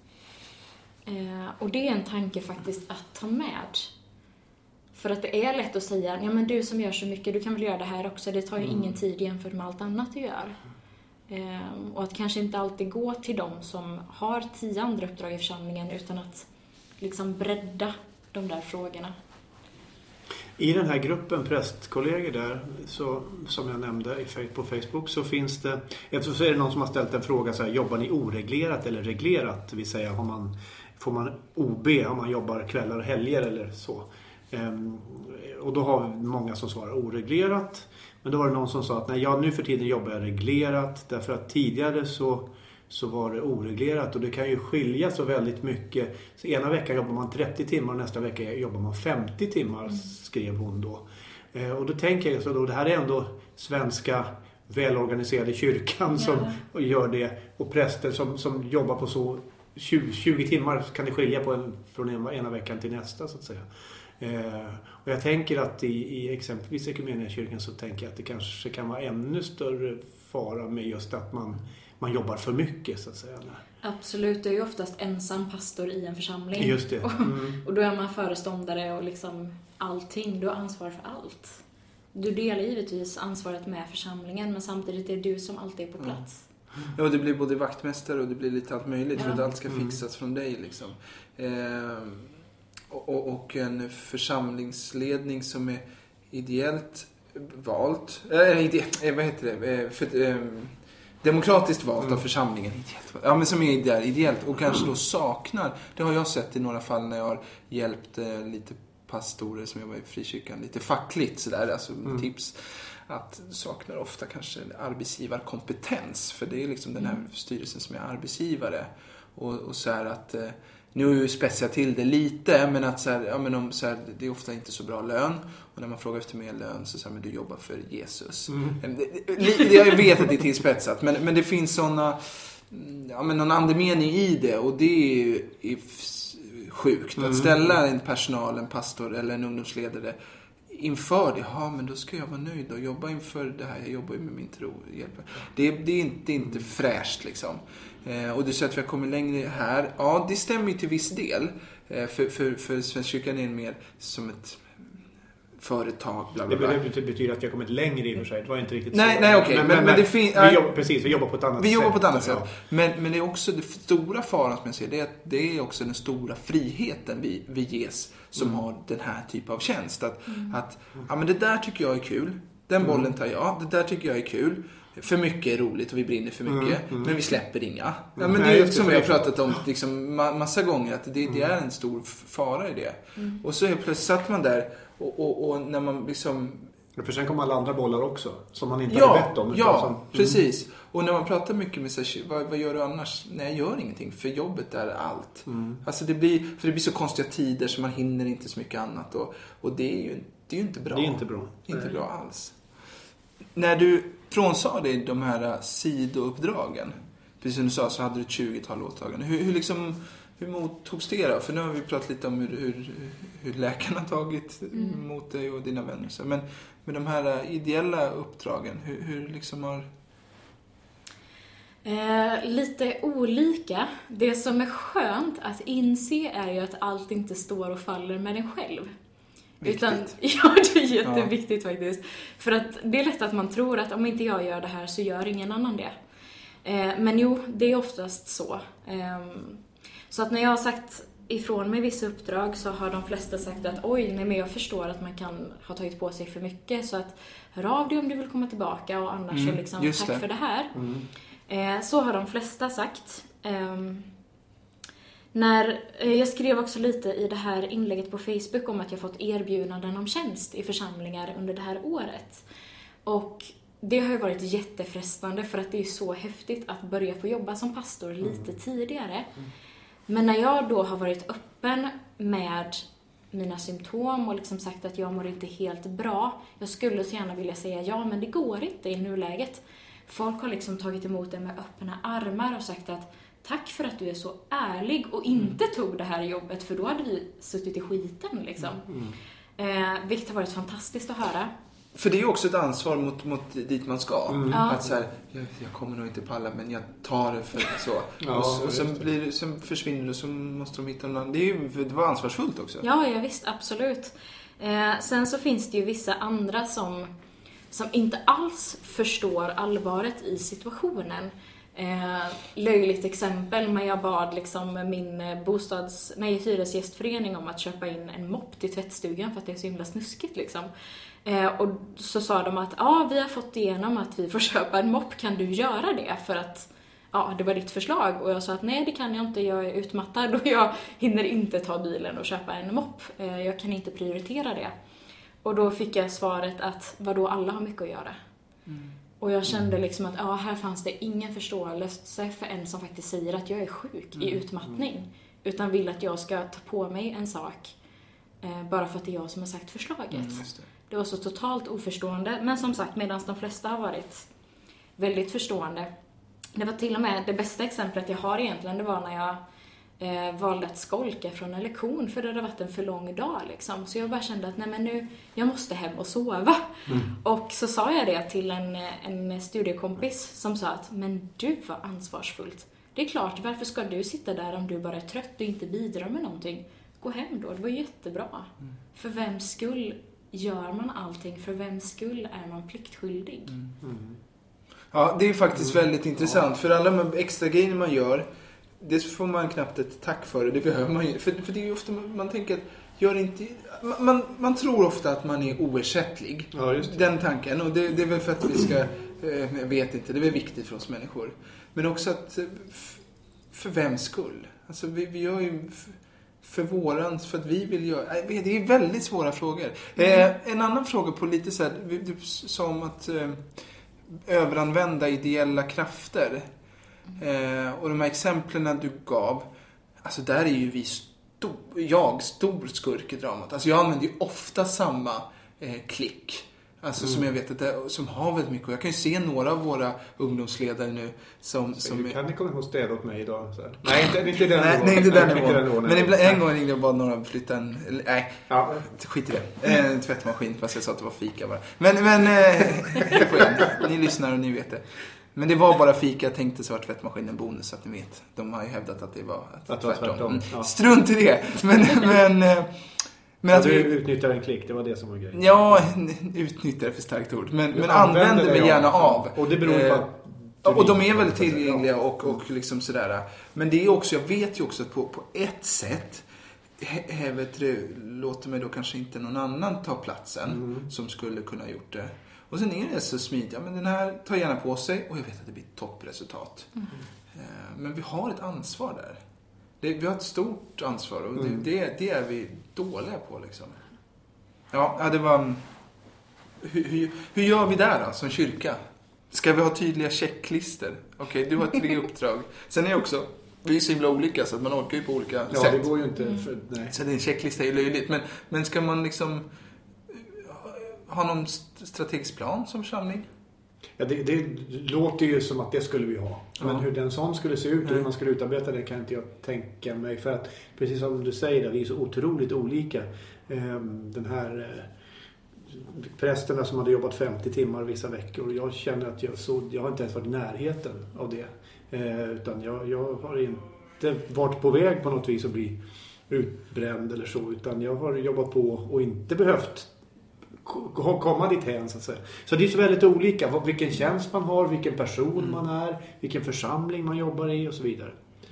Eh, och det är en tanke faktiskt att ta med. För att det är lätt att säga, ja men du som gör så mycket, du kan väl göra det här också. Det tar ju mm. ingen tid jämfört med allt annat du gör. Um, och att kanske inte alltid gå till dem som har tio andra uppdrag i församlingen utan att liksom bredda de där frågorna. I den här gruppen prästkollegor där så, som jag nämnde på Facebook så finns det, eftersom så är det någon som har ställt en fråga så här, jobbar ni oreglerat eller reglerat? Det vill säga har man, får man O B om man jobbar kvällar och helger eller så. Um, och då har vi många som svarar oreglerat. Men då var det någon som sa att nej, ja, nu för tiden jobbar jag reglerat. Därför att tidigare så, så var det oreglerat. Och det kan ju skilja så väldigt mycket. Så ena veckan jobbar man trettio timmar och nästa vecka jobbar man femtio timmar, skrev hon då. Eh, och då tänker jag så då, det här är ändå svenska välorganiserade kyrkan ja. som och gör det. Och präster som, som jobbar på så tjugo, tjugo timmar kan det skilja på en, från en, ena veckan till nästa så att säga. Eh, och jag tänker att i, i exempelvis Ekumeniakyrkan så tänker jag att det kanske kan vara ännu större fara med just att man, man jobbar för mycket så att säga. Absolut, det är ju oftast ensam pastor i en församling. Just det. Mm. Och, och då är man föreståndare och liksom allting, du har ansvar för allt. Du delar givetvis ansvaret med församlingen men samtidigt är det du som alltid är på plats. Mm. Ja, det blir både vaktmästare och det blir lite allt möjligt ja. för att allt ska fixas mm. från dig liksom. Eh, och, och en församlingsledning som är ideellt valt, äh, ide, äh, vad heter det, för, äh, demokratiskt valt mm. av församlingen, ideellt, ja, men som är ideellt, ideellt och kanske då saknar, det har jag sett i några fall när jag har hjälpt äh, lite pastorer som jobbar i frikyrkan, lite fackligt sådär, alltså mm. tips, att saknar ofta kanske arbetsgivarkompetens, för det är liksom den här styrelsen som är arbetsgivare och, och så här att äh, nu är ju spetsat till det lite, men att så här, ja, men om, så här, det är ofta inte så bra lön. Och när man frågar efter mer lön så säger man, du jobbar för Jesus. Mm. Det, jag vet att det är tillspetsat, men, men det finns såna, ja, men någon andemening i det. Och det är ju är sjukt. Mm. Att ställa en personal, en pastor eller en ungdomsledare inför det. Ja, men då ska jag vara nöjd och jobba inför det här. Jag jobbar ju med min tro. Det, det är inte, det är inte fräscht liksom. Eh, och du säger att vi har kommit längre här. Ja, det stämmer ju till viss del. Eh, för, för, för Svenska kyrkan är mer som ett företag. Bla bla bla. Det betyder att vi har kommit längre i och för sig. Det var inte riktigt nej, så. Nej, okej. Okay. Men, men, men det fin- vi jobbar, precis, vi jobbar på ett annat vi sätt. Vi jobbar på ett annat sätt. Ja. Men, men det är också det stora faran som jag ser. Det är, att det är också den stora friheten vi, vi ges som mm. har den här typen av tjänst. Att, mm. att ja, men det där tycker jag är kul. Den bollen tar jag. Det där tycker jag är kul. För mycket är roligt och vi brinner för mycket. Mm, mm. Men vi släpper inga. Ja, men det är ju som vi har pratat om liksom, massa gånger. Att det, det är en stor fara i det. Mm. Och så plötsligt satt man där. Och, och, och när man liksom... För sen kommer alla andra bollar också. Som man inte ja, har bett om. Ja, som, mm. precis. Och när man pratar mycket med sig, vad, vad gör du annars? Nej, jag gör ingenting. För jobbet är allt. Mm. Alltså det blir, för det blir så konstiga tider så man hinner inte så mycket annat. Och, och det är ju det är ju inte bra. Det är inte bra. Inte Nej. bra alls. När du frånsade dig de här sidouppdragen, precis som du sa så hade du ett tjugotal åtaganden. Hur, hur, liksom, hur mottogs det då? För nu har vi pratat lite om hur, hur, hur läkarna tagit mm. mot dig och dina vänner. Men med de här ideella uppdragen, hur, hur liksom har... Eh, lite olika. Det som är skönt att inse är ju att allt inte står och faller med dig själv. Viktigt. Utan, ja, det är jätteviktigt ja. faktiskt. För att det är lätt att man tror att om inte jag gör det här så gör ingen annan det. Eh, men jo, det är oftast så. Eh, så att när jag har sagt ifrån mig vissa uppdrag så har de flesta sagt att oj, nej, men jag förstår att man kan ha tagit på sig för mycket. Så att hör av dig om du vill komma tillbaka och annars mm, så liksom, tack det. för det här. Mm. Eh, så har de flesta sagt. Eh, När, jag skrev också lite i det här inlägget på Facebook om att jag fått erbjudanden om tjänst i församlingar under det här året. Och det har ju varit jättefrestande för att det är så häftigt att börja få jobba som pastor lite mm. tidigare. Mm. Men när jag då har varit öppen med mina symptom och liksom sagt att jag mår inte helt bra. Jag skulle så gärna vilja säga ja, men det går inte i nuläget. Folk har liksom tagit emot det med öppna armar och sagt att tack för att du är så ärlig och inte tog det här jobbet, för då hade vi suttit i skiten liksom. Mm. Eh, vilket har varit fantastiskt att höra. För det är ju också ett ansvar mot, mot dit man ska. Mm. Ja. Att så här, jag, jag kommer nog inte palla, men jag tar det för så. ja, och och sen, blir det, sen försvinner det, så måste de hitta någon. Det, är ju, det var ansvarsfullt också. Ja, ja visst, absolut. Eh, sen så finns det ju vissa andra som, som inte alls förstår allvaret i situationen. Eh, löjligt exempel, men jag bad liksom min bostads, nej, hyresgästförening om att köpa in en mopp till tvättstugan för att det är så himla snuskigt liksom. Eh, och så sa de att ja, vi har fått igenom att vi får köpa en mopp, kan du göra det? För att ja, det var ditt förslag. Och jag sa att nej, det kan jag inte, jag är utmattad och jag hinner inte ta bilen och köpa en mopp. Eh, jag kan inte prioritera det. Och då fick jag svaret att vadå, alla har mycket att göra. Mm. Och jag kände liksom att ja, här fanns det ingen förståelse för en som faktiskt säger att jag är sjuk mm. i utmattning. Utan vill att jag ska ta på mig en sak eh, bara för att det är jag som har sagt förslaget. Mm, det. det var så totalt oförstående. Men som sagt, medan de flesta har varit väldigt förstående. Det var till och med det bästa exemplet jag har egentligen, det var när jag eh, valde att skolka från en lektion för det hade varit en för lång dag liksom. Så jag bara kände att nej men nu, jag måste hem och sova. Mm. Och så sa jag det till en, en studiekompis som sa att men du var ansvarsfullt. Det är klart, varför ska du sitta där om du bara är trött och inte bidrar med någonting? Gå hem då, det var jättebra. Mm. För vems skull gör man allting? För vems skull är man pliktskyldig? Mm. Mm. Ja, det är faktiskt mm. väldigt intressant. Ja. För alla de extra grejer man gör, det får man knappt ett tack för. Det behöver man ju. För, för det är ju ofta man, man tänker att gör inte... Man, man tror ofta att man är oersättlig. Ja, just det. Den tanken. Och det, det är väl för att vi ska... Eh, jag vet inte, det är väl viktigt för oss människor. Men också att... För vems skull? Alltså vi, vi gör ju... För vårans, för att vi vill göra... Det är väldigt svåra frågor. Mm. Eh, en annan fråga på lite så här... Du sa om att... Eh, överanvända ideella krafter. Eh, och de här exemplen du gav, alltså där är ju vi stor, jag stor skurk i dramat. Alltså jag använder ju ofta samma eh, klick. Alltså mm. som jag vet att det, som har väldigt mycket. Jag kan ju se några av våra ungdomsledare nu som... som kan ni komma ihåg städa åt mig idag? Så här. Nej, inte, inte den nej, nivån. Nej, inte den nivån. Inte den nivån. Men ibland, en gång ringde jag bara några flytta en... Nej, ja. Skit i det. En tvättmaskin, fast jag sa att det var fika bara. Men, men det får jag. Ni lyssnar och ni vet det. Men det var bara fika. Jag tänkte så var tvättmaskinen bonus, så att ni vet. De har ju hävdat att det var att att tvärtom. tvärtom. Mm. Ja. Strunt i det. Men... men Men att vi utnyttjar en klick, det var det som var grejen. Ja, utnyttjar är för starkt ord. Men, men använder mig gärna av. Och det beror på att... Och de är väldigt tillgängliga och, och liksom sådär. Men det är också, jag vet ju också att på, på ett sätt he, vet du, låter mig då kanske inte någon annan ta platsen mm. som skulle kunna gjort det. Och sen är det så smidigt. Ja, men den här tar gärna på sig och jag vet att det blir toppresultat. Mm. Men vi har ett ansvar där. Det, vi har ett stort ansvar och mm. det, det, det är vi dåliga på liksom. Ja, det var... Hur, hur, hur gör vi där då, som kyrka? Ska vi ha tydliga checklister? Okej, okay, du har tre uppdrag. Sen är det också... Vi är så himla olika så att man orkar ju på olika ja, sätt. Ja, det går ju inte... För, nej. Så din checklista är ju löjligt. Men, men ska man liksom... Ha någon strategisk plan som församling? Ja, det, det låter ju som att det skulle vi ha. Men ja. hur den sån skulle se ut och hur man skulle utarbeta det kan inte jag tänka mig. För att, precis som du säger, vi är så otroligt olika. Den här prästerna som hade jobbat femtio timmar vissa veckor. Jag känner att jag, så, jag har inte ens varit i närheten av det. Utan jag, jag har inte varit på väg på något vis att bli utbränd eller så. Utan jag har jobbat på och inte behövt komma dit hän så att säga. Så det är så väldigt olika vilken tjänst man har, vilken person mm. man är, vilken församling man jobbar i och så vidare.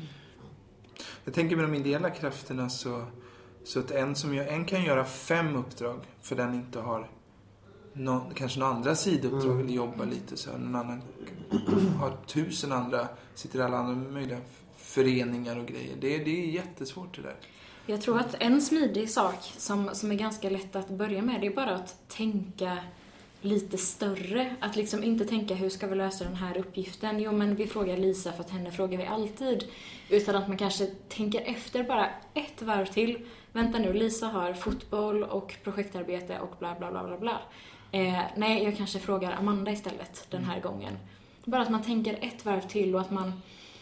Jag tänker med de ideella krafterna så, så att en som gör, en kan göra fem uppdrag för den inte har någon, kanske några andra sidouppdrag mm. eller jobba lite så. Någon annan har tusen andra, sitter i alla andra möjliga föreningar och grejer. Det, det är jättesvårt det där. Jag tror att en smidig sak som, som är ganska lätt att börja med, det är bara att tänka lite större. Att liksom inte tänka hur ska vi lösa den här uppgiften. Jo, men vi frågar Lisa för att henne frågar vi alltid. Utan att man kanske tänker efter bara ett varv till. Vänta nu, Lisa har fotboll och projektarbete och bla bla bla bla bla. Eh, nej, jag kanske frågar Amanda istället den här gången. Bara att man tänker ett varv till och att man...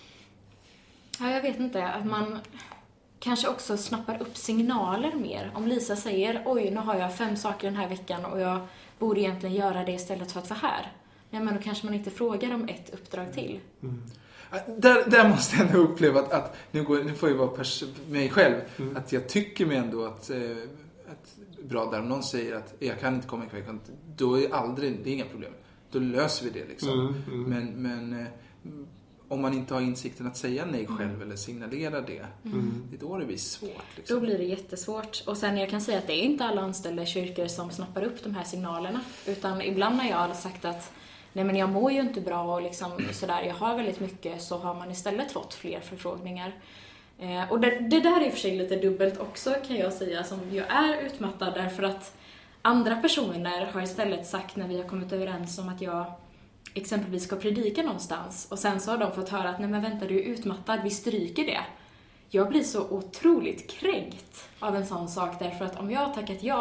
Ja, jag vet inte. Att man... kanske också snappar upp signaler mer. Om Lisa säger, oj, nu har jag fem saker den här veckan och jag borde egentligen göra det istället för att vara här. Nej, men då kanske man inte frågar om ett uppdrag till. Mm. Där, där måste jag ändå uppleva att, att nu, går, nu får jag vara pers- mig själv, mm. att jag tycker mig ändå att, eh, att bra, där om någon säger att jag kan inte komma ikväll, då är aldrig, det är inga problem. Då löser vi det liksom. Mm, mm. Men, men eh, om man inte har insikten att säga nej själv mm. eller signalera det, mm. det då är det blir svårt. Liksom. Då blir det jättesvårt. Och sen jag kan säga att det är inte alla anställda i kyrkor som snappar upp de här signalerna. Utan ibland när jag har sagt att nej, men jag mår ju inte bra och liksom sådär, jag har väldigt mycket, så har man istället fått fler förfrågningar. Eh, och det, det där är i och för sig lite dubbelt också, kan jag säga, som jag är utmattad därför att andra personer har istället sagt när vi har kommit överens om att jag exempelvis ska predika någonstans och sen så har de fått höra att nej men vänta, du är utmattad, vi stryker det. Jag blir så otroligt kränkt av en sån sak därför att om jag har tackat ja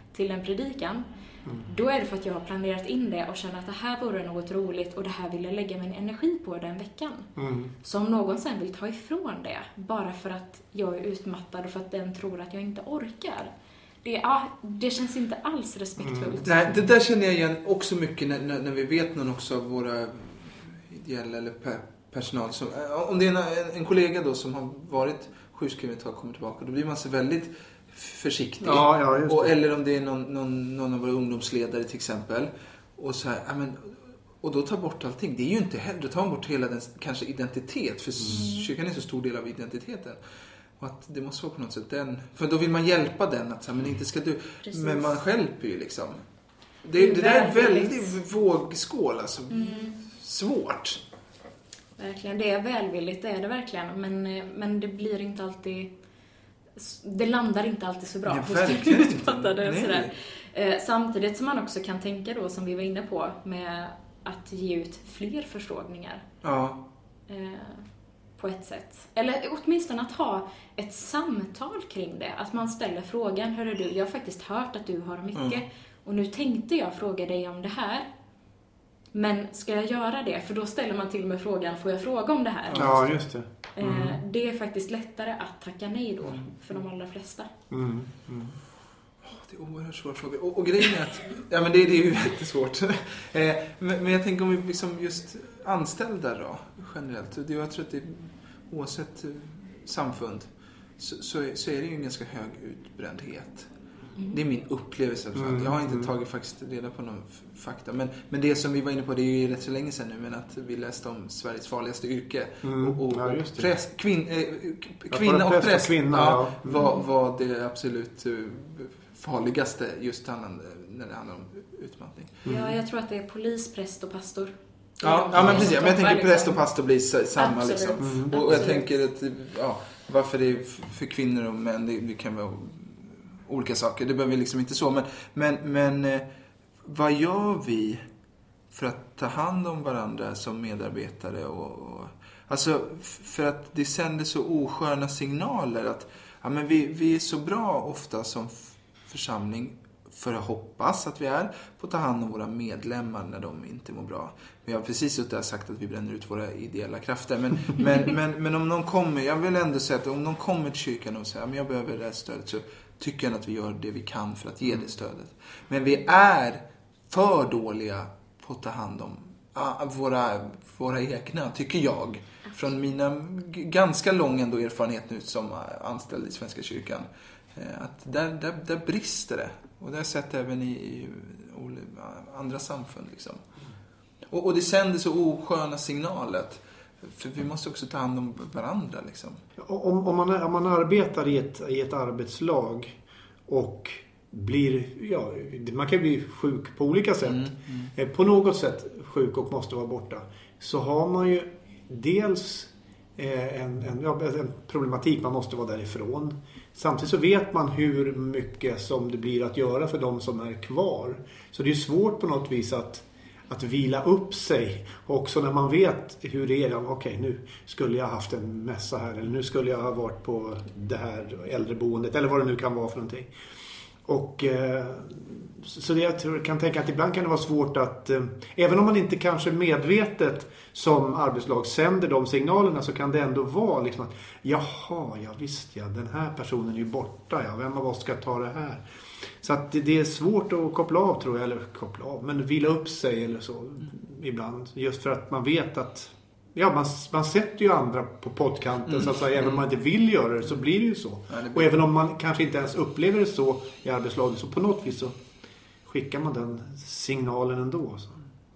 till en predikan, mm. då är det för att jag har planerat in det och känner att det här vore något roligt och det här vill jag lägga min energi på den veckan. Mm. Så om någon sen vill ta ifrån det, bara för att jag är utmattad och för att den tror att jag inte orkar, det, ja, det känns inte alls respektfullt. Mm. Nej, det där känner jag igen också mycket när, när, när vi vet någon också av våra ideella eller per, personal. Som, om det är en, en kollega då som har varit sjukskriven ett tag och kommer tillbaka, då blir man så väldigt försiktig. Ja, ja, just det. Och, eller om det är någon, någon, någon av våra ungdomsledare till exempel. Och, så här, ja, men, och då tar bort allting. Det är ju inte heller, då tar man bort hela den kanske identitet. För mm. kyrkan är en så stor del av identiteten. Och att det måste vara på något sätt den. För då vill man hjälpa den. Att, men inte ska du. Precis. Men man hjälper ju liksom. Det, det, det där är väldigt vågskål. Alltså. Mm. Svårt. Verkligen. Det är välvilligt, det är det verkligen. Men, men det blir inte alltid. Det landar inte alltid så bra. Nej, verkligen inte. Sådär. Eh, samtidigt som man också kan tänka då, som vi var inne på, med att ge ut fler förfrågningar. Ja. Eh, på ett sätt. Eller åtminstone att ha ett samtal kring det. Att man ställer frågan, hörru du, jag har faktiskt hört att du har mycket. Mm. Och nu tänkte jag fråga dig om det här. Men ska jag göra det? För då ställer man till med frågan, får jag fråga om det här? Ja, just det. Mm. Eh, det är faktiskt lättare att tacka nej då, mm. för de allra flesta. Mm. Mm. Det är oerhört svåra frågor. Och, och grejen är att, ja men det, det är ju jättesvårt. eh, men, men jag tänker om vi liksom just anställda då, generellt. Det, jag tror att det, oavsett eh, samfund, så, så, så är det ju en ganska hög utbrändhet. Mm. Det är min upplevelse. Mm. Jag har inte tagit faktiskt reda på någon fakta. Men, men det som vi var inne på, det är ju rätt så länge sedan nu. Men att vi läste om Sveriges farligaste yrke. Mm. Och, och, ja, och press, kvin, äh, kvinna och präst kvinna, ja, ja. Mm. var, var det absolut farligaste just när det handlar om utmattning. Mm. Ja, jag tror att det är polis, präst och pastor. Ja, ja men precis. Men jag tänker liksom. Präst och pastor blir samma. Absolut. Liksom. Mm. Och jag tänker att ja, varför det är för kvinnor och män, det, det kan vara olika saker. Det behöver vi liksom inte så. Men, men, men eh, vad gör vi för att ta hand om varandra som medarbetare? Och, och, alltså för att det sänder så osköna signaler att ja, men vi, vi är så bra ofta som f- församling för att hoppas att vi är på att ta hand om våra medlemmar när de inte mår bra. Vi har precis suttit och sagt att vi bränner ut våra ideella krafter. Men, men, men, men om någon kommer, jag vill ändå säga att om någon kommer till kyrkan och säger att jag behöver det här stödet, så tycker jag att vi gör det vi kan för att ge det stödet. Men vi är för dåliga på att ta hand om våra, våra egna, tycker jag. Från mina ganska långa ändå erfarenhet nu som anställd i Svenska kyrkan. Att där, där, där brister det. Och det har jag sett även i, i andra samfund. Liksom. Och, och det sänder så osköna signalet. För vi måste också ta hand om varandra. Liksom. Om, om, man, om man arbetar i ett, i ett arbetslag och blir, ja, man kan bli sjuk på olika sätt. Mm, mm. På något sätt sjuk och måste vara borta. Så har man ju dels en, en, en problematik, man måste vara därifrån. Samtidigt så vet man hur mycket som det blir att göra för de som är kvar. Så det är svårt på något vis att, att vila upp sig. Också när man vet hur det är. Okej, okay, nu skulle jag haft en mässa här. Eller nu skulle jag ha varit på det här äldreboendet. Eller vad det nu kan vara för någonting. Och eh, så det jag tror, kan tänka att ibland kan det vara svårt att eh, även om man inte kanske medvetet som arbetslag sänder de signalerna, så kan det ändå vara liksom att jaha, ja visst ja, den här personen är ju borta, ja, vem av oss ska ta det här? Så att det, det är svårt att koppla av, tror jag, eller koppla av, men vila upp sig eller så ibland, just för att man vet att ja, man, man sätter ju andra på poddkanten, mm. så att säga, även om man inte vill göra det så blir det ju så. Ja, det blir... Och även om man kanske inte ens upplever det så i arbetslaget, så på något vis så skickar man den signalen ändå. Så.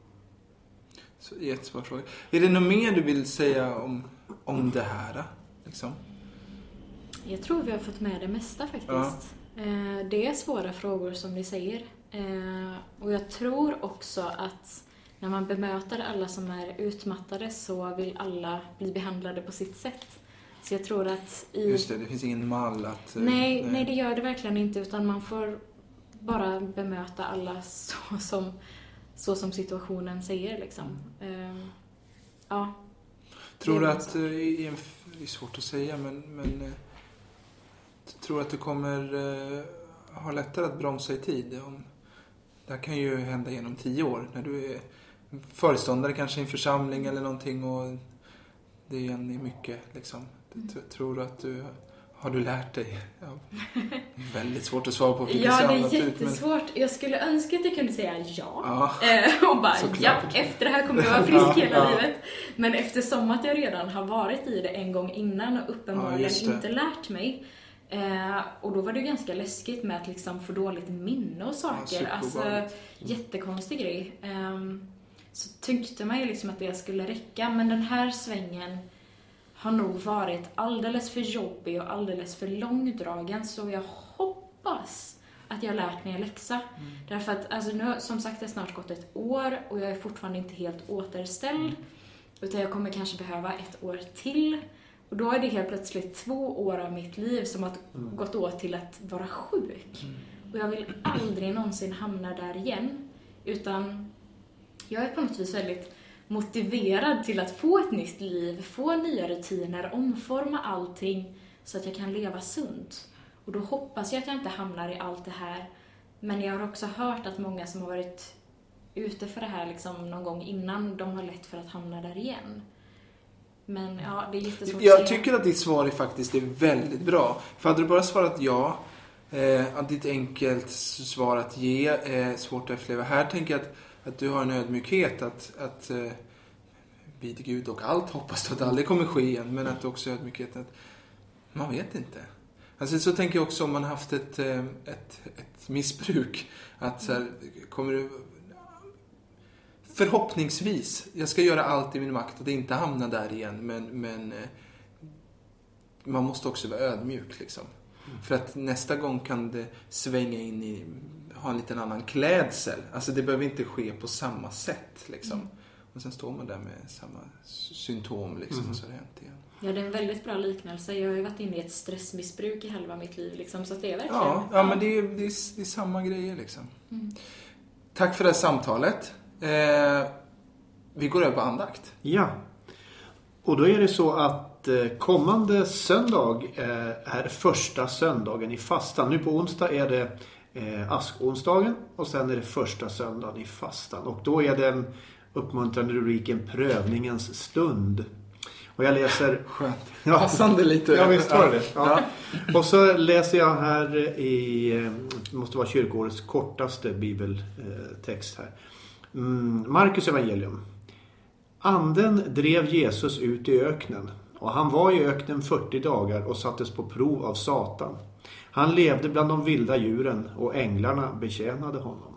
Så jättesvår fråga. Är det något mer du vill säga om, om det här? Liksom? Jag tror vi har fått med det mesta faktiskt. Ja. Det är svåra frågor som ni säger. Och jag tror också att när man bemöter alla som är utmattade så vill alla bli behandlade på sitt sätt. Så jag tror att i... Just det, det finns ingen mall att... Nej, nej. nej det gör det verkligen inte, utan man får bara bemöta alla så som, så som situationen säger liksom. Mm. Ja. Tror du att, det är svårt att säga, men, men tror att det kommer har lättare att bromsa i tid. Det här kan ju hända genom tio år. När du är föreståndare kanske i en församling eller någonting. Och det är igen mycket liksom. Mm. Tror du att du... Har du lärt dig? Ja. Det är väldigt svårt att svara på. Ja, det är jättesvårt. Men... Jag skulle önska att jag kunde säga ja. ja. Och bara, ja, efter det här kommer jag vara frisk ja, hela ja. livet. Men eftersom att jag redan har varit i det en gång innan och uppenbarligen ja, inte lärt mig. Eh, och då var det ganska läskigt med att liksom få dåligt minne och saker. Ja, alltså, mm. jättekonstig grej. Eh, så tyckte man ju liksom att det skulle räcka. Men den här svängen har nog varit alldeles för jobbig och alldeles för långdragen, så jag hoppas att jag har lärt mig en läxa. Mm. Därför att alltså, nu, som sagt, det har snart gått ett år och jag är fortfarande inte helt återställd. Mm. Utan jag kommer kanske behöva ett år till. Och då är det helt plötsligt två år av mitt liv som har mm. gått åt till att vara sjuk. Mm. Och jag vill aldrig någonsin hamna där igen. Utan jag är på något vis väldigt motiverad till att få ett nytt liv, få nya rutiner, omforma allting så att jag kan leva sunt. Och då hoppas jag att jag inte hamnar i allt det här. Men jag har också hört att många som har varit ute för det här liksom någon gång innan, de har lätt för att hamna där igen. Men ja, det är jättesvårt Jag att tycker att ditt svar är faktiskt är väldigt bra. För hade du bara svarat ja, eh, att ditt enkelt svar att ge är svårt att efterleva. Här tänker jag att Att du har en ödmjukhet att, att uh, vid Gud och allt hoppas att det aldrig kommer ske igen. Men att du också har ödmjukhet att man vet inte. Alltså, så tänker jag också om man har haft ett, ett, ett missbruk. Att så här, kommer du... Förhoppningsvis, jag ska göra allt i min makt att inte hamna där igen. Men, men uh, man måste också vara ödmjuk liksom. Mm. För att nästa gång kan det svänga in i... ha en liten annan klädsel. Alltså det behöver inte ske på samma sätt liksom. Mm. Och sen står man där med samma symptom liksom mm. och så är det hänt igen. Ja, det är en väldigt bra liknelse. Jag har ju varit inne i ett stressmissbruk i halva mitt liv liksom, så att det är verkligen... Ja, ja men det är, det, är, det är samma grejer liksom. Mm. Tack för det här samtalet. Eh, vi går över på andakt. Ja. Och då är det så att kommande söndag är första söndagen i fastan. Nu på onsdag är det Eh, askonsdagen och sen är det första söndagen i fastan. Och då är den uppmuntrande rubriken Prövningens stund. Och jag läser... Skönt. Ja, passande lite. Ja, visst var det. Ja. Ja. Och så läser jag här i... Det måste vara kyrkårets kortaste bibeltext här. Mm, Markus evangelium. Anden drev Jesus ut i öknen. Och han var i öknen fyrtio dagar och sattes på prov av Satan. Han levde bland de vilda djuren och änglarna betjänade honom.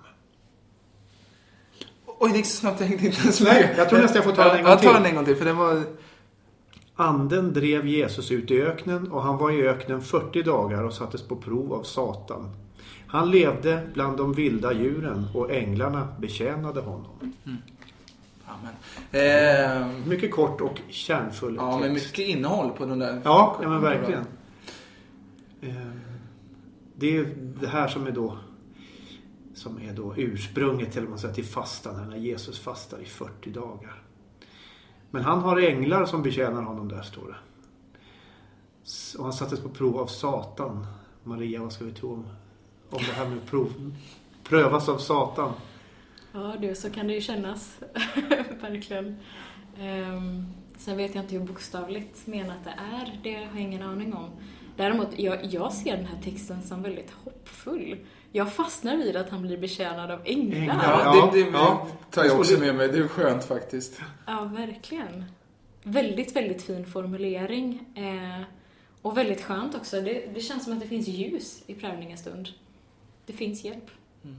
Oj, det gick så snabbt, jag hängde inte ens med. Nej, jag tror nästan jag får ta den en gång till. Jag tar den en gång till, för den var... Anden drev Jesus ut i öknen och han var i öknen fyrtio dagar och sattes på prov av Satan. Han levde bland de vilda djuren och änglarna betjänade honom. Mm. Amen. Eh, mycket kort och kärnfull. Ja, text. Men mycket innehåll på den där. Ja, ja men verkligen. Eh, det är det här som är då som är då ursprunget till, man säger, till fastan, när Jesus fastar i fyrtio dagar. Men han har änglar som betjänar honom, där står det. Och han sattes på prov av Satan. Maria, vad ska vi tro om, om det här med prov? Prövas av Satan. Ja, det, så kan det ju kännas. Verkligen. Um, sen vet jag inte hur bokstavligt menat det är. Det har jag ingen aning om. Däremot, jag, jag ser den här texten som väldigt hoppfull. Jag fastnar vid att han blir betjänad av änglar. Ja, det, det ja. tar jag också med mig. Det är skönt faktiskt. Ja, verkligen. Väldigt, väldigt fin formulering. Eh, och väldigt skönt också. Det, det känns som att det finns ljus i prövningens stund. Det finns hjälp. Mm.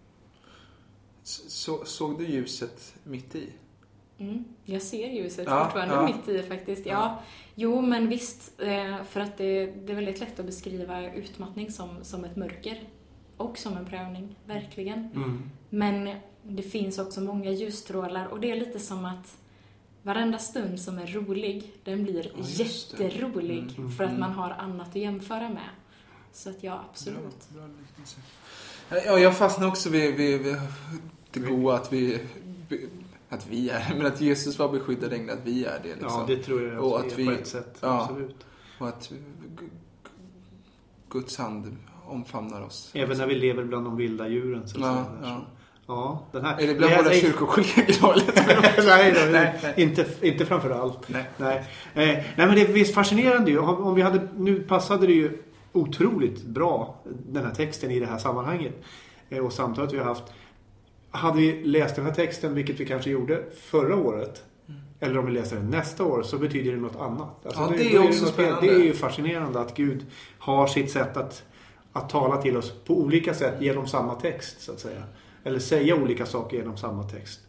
Så, såg du ljuset mitt i? Mm, jag ser ljuset ja, fortfarande ja. mitt i faktiskt. Ja, ja. Jo, men visst. Eh, för att det, det är väldigt lätt att beskriva utmattning som, som ett mörker. Och som en prövning, verkligen. Mm. Men det finns också många ljusstrålar. Och det är lite som att varenda stund som är rolig, den blir ja, jätterolig. Mm, mm, för att man har annat att jämföra med. Så att ja, absolut. Bra, bra ja, jag fastnar också vid, vid, vid det goda att vi... Att vi är, men att Jesus var beskyddad änglar, att vi är det. Liksom. Ja, det tror jag och att vi är på ett sätt. Ja, absolut. Och att Guds hand omfamnar oss. Även när vi lever bland de vilda djuren. Så ja, ja. Ja, den här... Är det bland våra kyrkokollegor? nej, då, nej, nej. Inte, inte framför allt. Nej. Nej. Eh, nej, men det är visst fascinerande ju. Om, om vi hade, nu passade det ju otroligt bra, den här texten i det här sammanhanget. Eh, och samtalet vi har haft. Hade vi läst den här texten, vilket vi kanske gjorde förra året, mm. eller om vi läser den nästa år, så betyder det något annat. Alltså, ja, det, det är också är något, spännande. Det är ju fascinerande att Gud har sitt sätt att, att tala till oss på olika sätt genom samma text, så att säga. Eller säga olika saker genom samma text.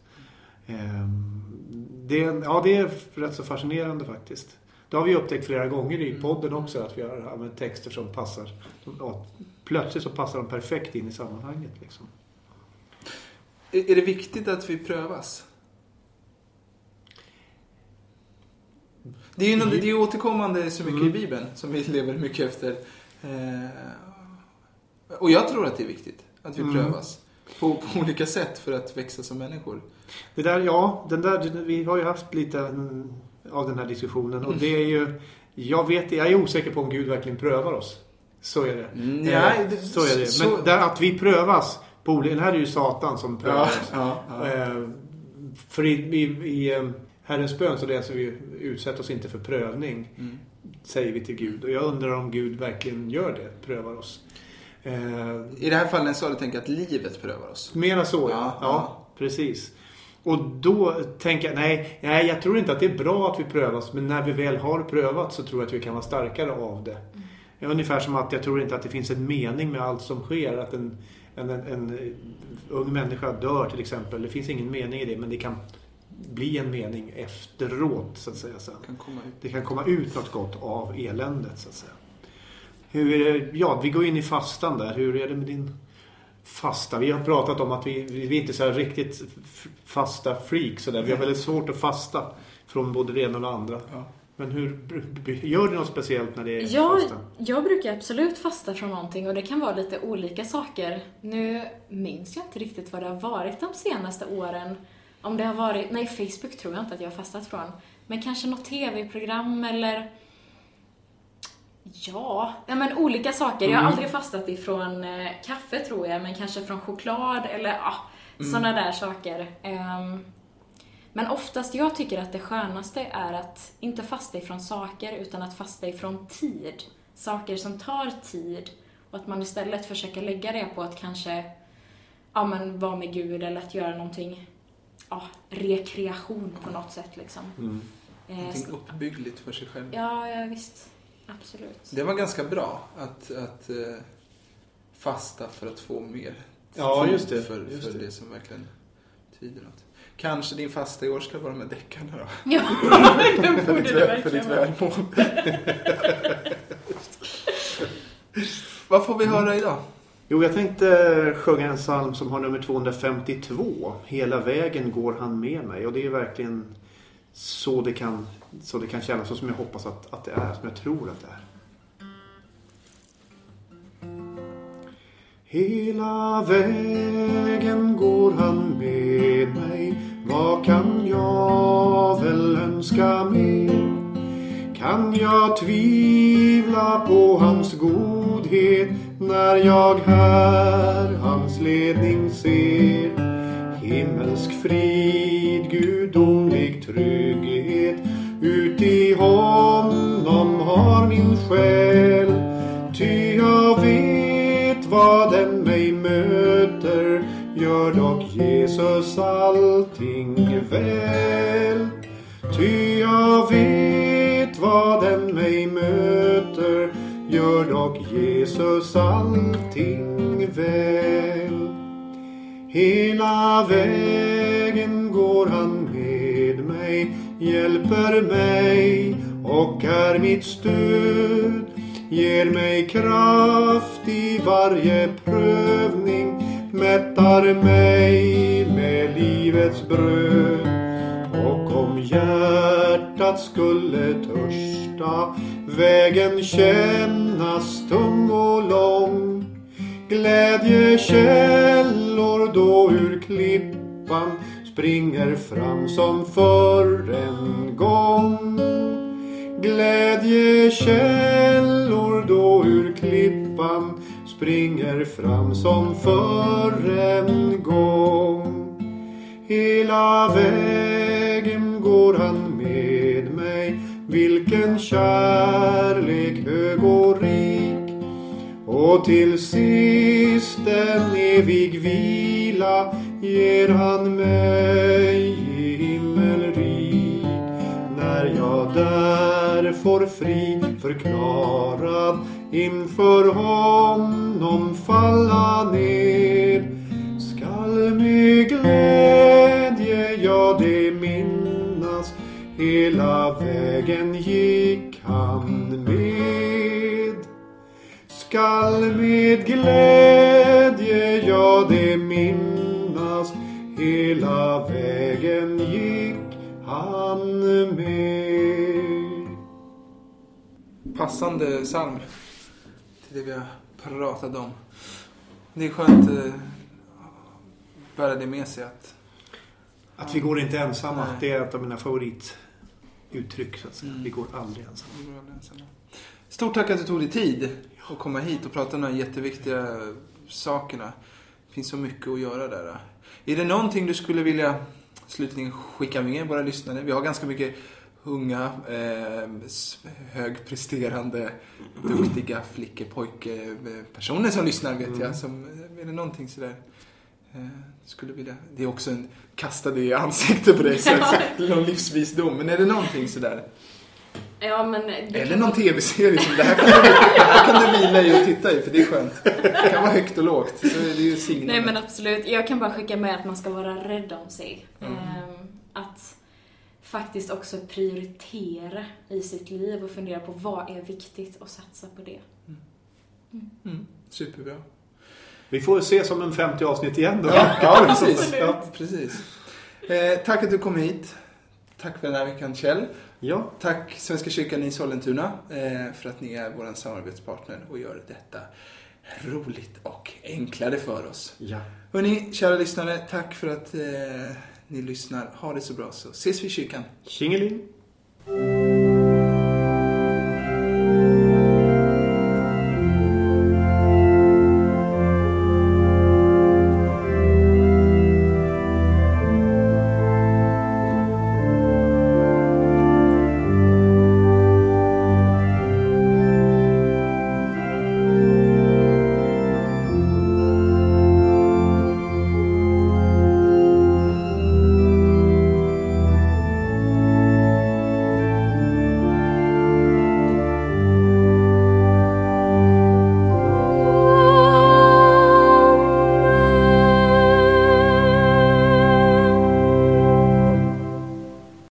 Det, ja, det är rätt så fascinerande faktiskt. Det har vi upptäckt flera gånger i podden också, att vi har använt texter som passar. Ja, plötsligt så passar de perfekt in i sammanhanget. Liksom. Är det viktigt att vi prövas? Det är ju något, det är ju återkommande så mycket mm. i Bibeln som vi lever mycket efter. Och jag tror att det är viktigt att vi mm. prövas. På, på olika sätt för att växa som människor. Det där, ja, den där, vi har ju haft lite mm, av den här diskussionen. Och det är ju, jag vet, jag är osäker på om Gud verkligen prövar oss. Så är det. Mm, nej, det så är det. Så, Men där, att vi prövas, på olika, den här är ju Satan som prövar ja, oss. Ja, ja. Eh, för i, i, i Herrens bön så läser vi, utsätt oss inte för prövning, mm. säger vi till Gud. Och jag undrar om Gud verkligen gör det, prövar oss. I det här fallet så har du tänkt att livet prövar oss. Mera så, ja. Ja, ja, precis. Och då tänker jag, nej, nej, jag tror inte att det är bra att vi prövas. Men när vi väl har prövat så tror jag att vi kan vara starkare av det. Mm. Ungefär som att jag tror inte att det finns en mening med allt som sker. Att en, en, en, en ung människa dör till exempel. Det finns ingen mening i det, men det kan bli en mening efteråt, så att säga. Sen. Kan komma ut. Det kan komma ut något gott av eländet, så att säga. Hur är det? Ja, vi går in i fastan där. Hur är det med din fasta? Vi har pratat om att vi, vi är inte så här riktigt fasta freak så där. Vi har väldigt svårt att fasta från både det ena och det andra. Ja. Men hur gör du något speciellt när det är ja, fasta? Jag brukar absolut fasta från någonting och det kan vara lite olika saker. Nu minns jag inte riktigt vad det har varit de senaste åren. Om det har varit, nej, Facebook tror jag inte att jag har fastat från. Men kanske något tv-program eller... Ja, ja men olika saker. Jag har Mm. aldrig fastat ifrån eh, kaffe tror jag, men kanske från choklad eller ja, Mm. sådana där saker. Um, men oftast jag tycker att det skönaste är att inte fasta ifrån saker utan att fasta ifrån tid. Saker som tar tid och att man istället försöker lägga det på att kanske ja, men vara med Gud eller att göra någonting ja, rekreation på något sätt liksom. Mm. Någonting uppbyggligt för sig själv. Ja, ja visst. Absolut. Det var ganska bra att, att uh, fasta för att få mer ja, just det. för, just för det. det som verkligen tyder något. Kanske din fasta i år ska vara med deckarna då. Ja, det borde det verkligen. För ditt välmål. Vad får vi höra idag? Jo, jag tänkte sjunga en psalm som har nummer tvåhundrafemtiotvå. Hela vägen går han med mig. Och det är verkligen så det kan, så det kan kännas, så som jag hoppas att, att det är, som jag tror att det är. Hela vägen går han med mig. Vad kan jag väl önska mer? Kan jag tvivla på hans godhet när jag här hans ledning ser? Himmelsk frid, gudomlig trygghet, ut i honom har min själ. Ty jag vet vad den mig möter, gör dock Jesus allting väl. Ty jag vet vad den mig möter, gör dock Jesus allting väl. Hela vägen går han med mig, hjälper mig och är mitt stöd. Ger mig kraft i varje prövning, mättar mig med livets bröd. Och om hjärtat skulle törsta, vägen kännas tung och lång, glädjekällor då ur klippan springer fram som för en gång. Glädjekällor då ur klippan springer fram som för en gång. Hela vägen går han med mig, vilken kärlek hög och rik. Och till sist en evig vila ger han mig i himmelrik. När jag där får fri förklarad inför honom falla ner, skall med glädje jag det minnas, hela vägen gick han med. Skall med glädje jag det minnas, hela vägen gick han med. Passande psalm till det vi har pratat om. Det är skönt att bära det med sig att... Att vi går inte ensamma. Nej. Det är ett av mina favorituttryck så att säga. Mm. Vi går aldrig ensamma. Vi går aldrig ensamma. Stort tack att du tog dig tid att komma hit och prata om de här jätteviktiga sakerna. Det finns så mycket att göra där. Är det någonting du skulle vilja slutligen skicka med våra lyssnare? Vi har ganska mycket unga, eh, högpresterande, duktiga flickor, pojkar, personer som lyssnar vet jag. Som, är det någonting sådär eh, skulle vilja... Det är också en kastade i ansiktet på dig, så någon livsvisdom. Men är det någonting sådär? Ja, men eller någon tv-serie som det här kan du, det här kan du vila i och titta i, för det är skönt. Det kan vara högt och lågt. Så är det ju signal. Nej, men absolut. Jag kan bara skicka med att man ska vara rädd om sig. Mm. Att faktiskt också prioritera i sitt liv och fundera på vad är viktigt och satsa på det. Mm. Mm. Superbra. Vi får se som en femtio avsnitt igen då. Ja, ja precis. Ja, precis. Eh, tack att du kom hit. Tack för den här veckan, Kjell. Ja. Tack Svenska kyrkan i Sollentuna eh, för att ni är vår samarbetspartner och gör detta roligt och enklare för oss. Ja. Hörrni, kära lyssnare, tack för att eh, ni lyssnar. Ha det så bra, så ses vi i kyrkan. Tjingeling!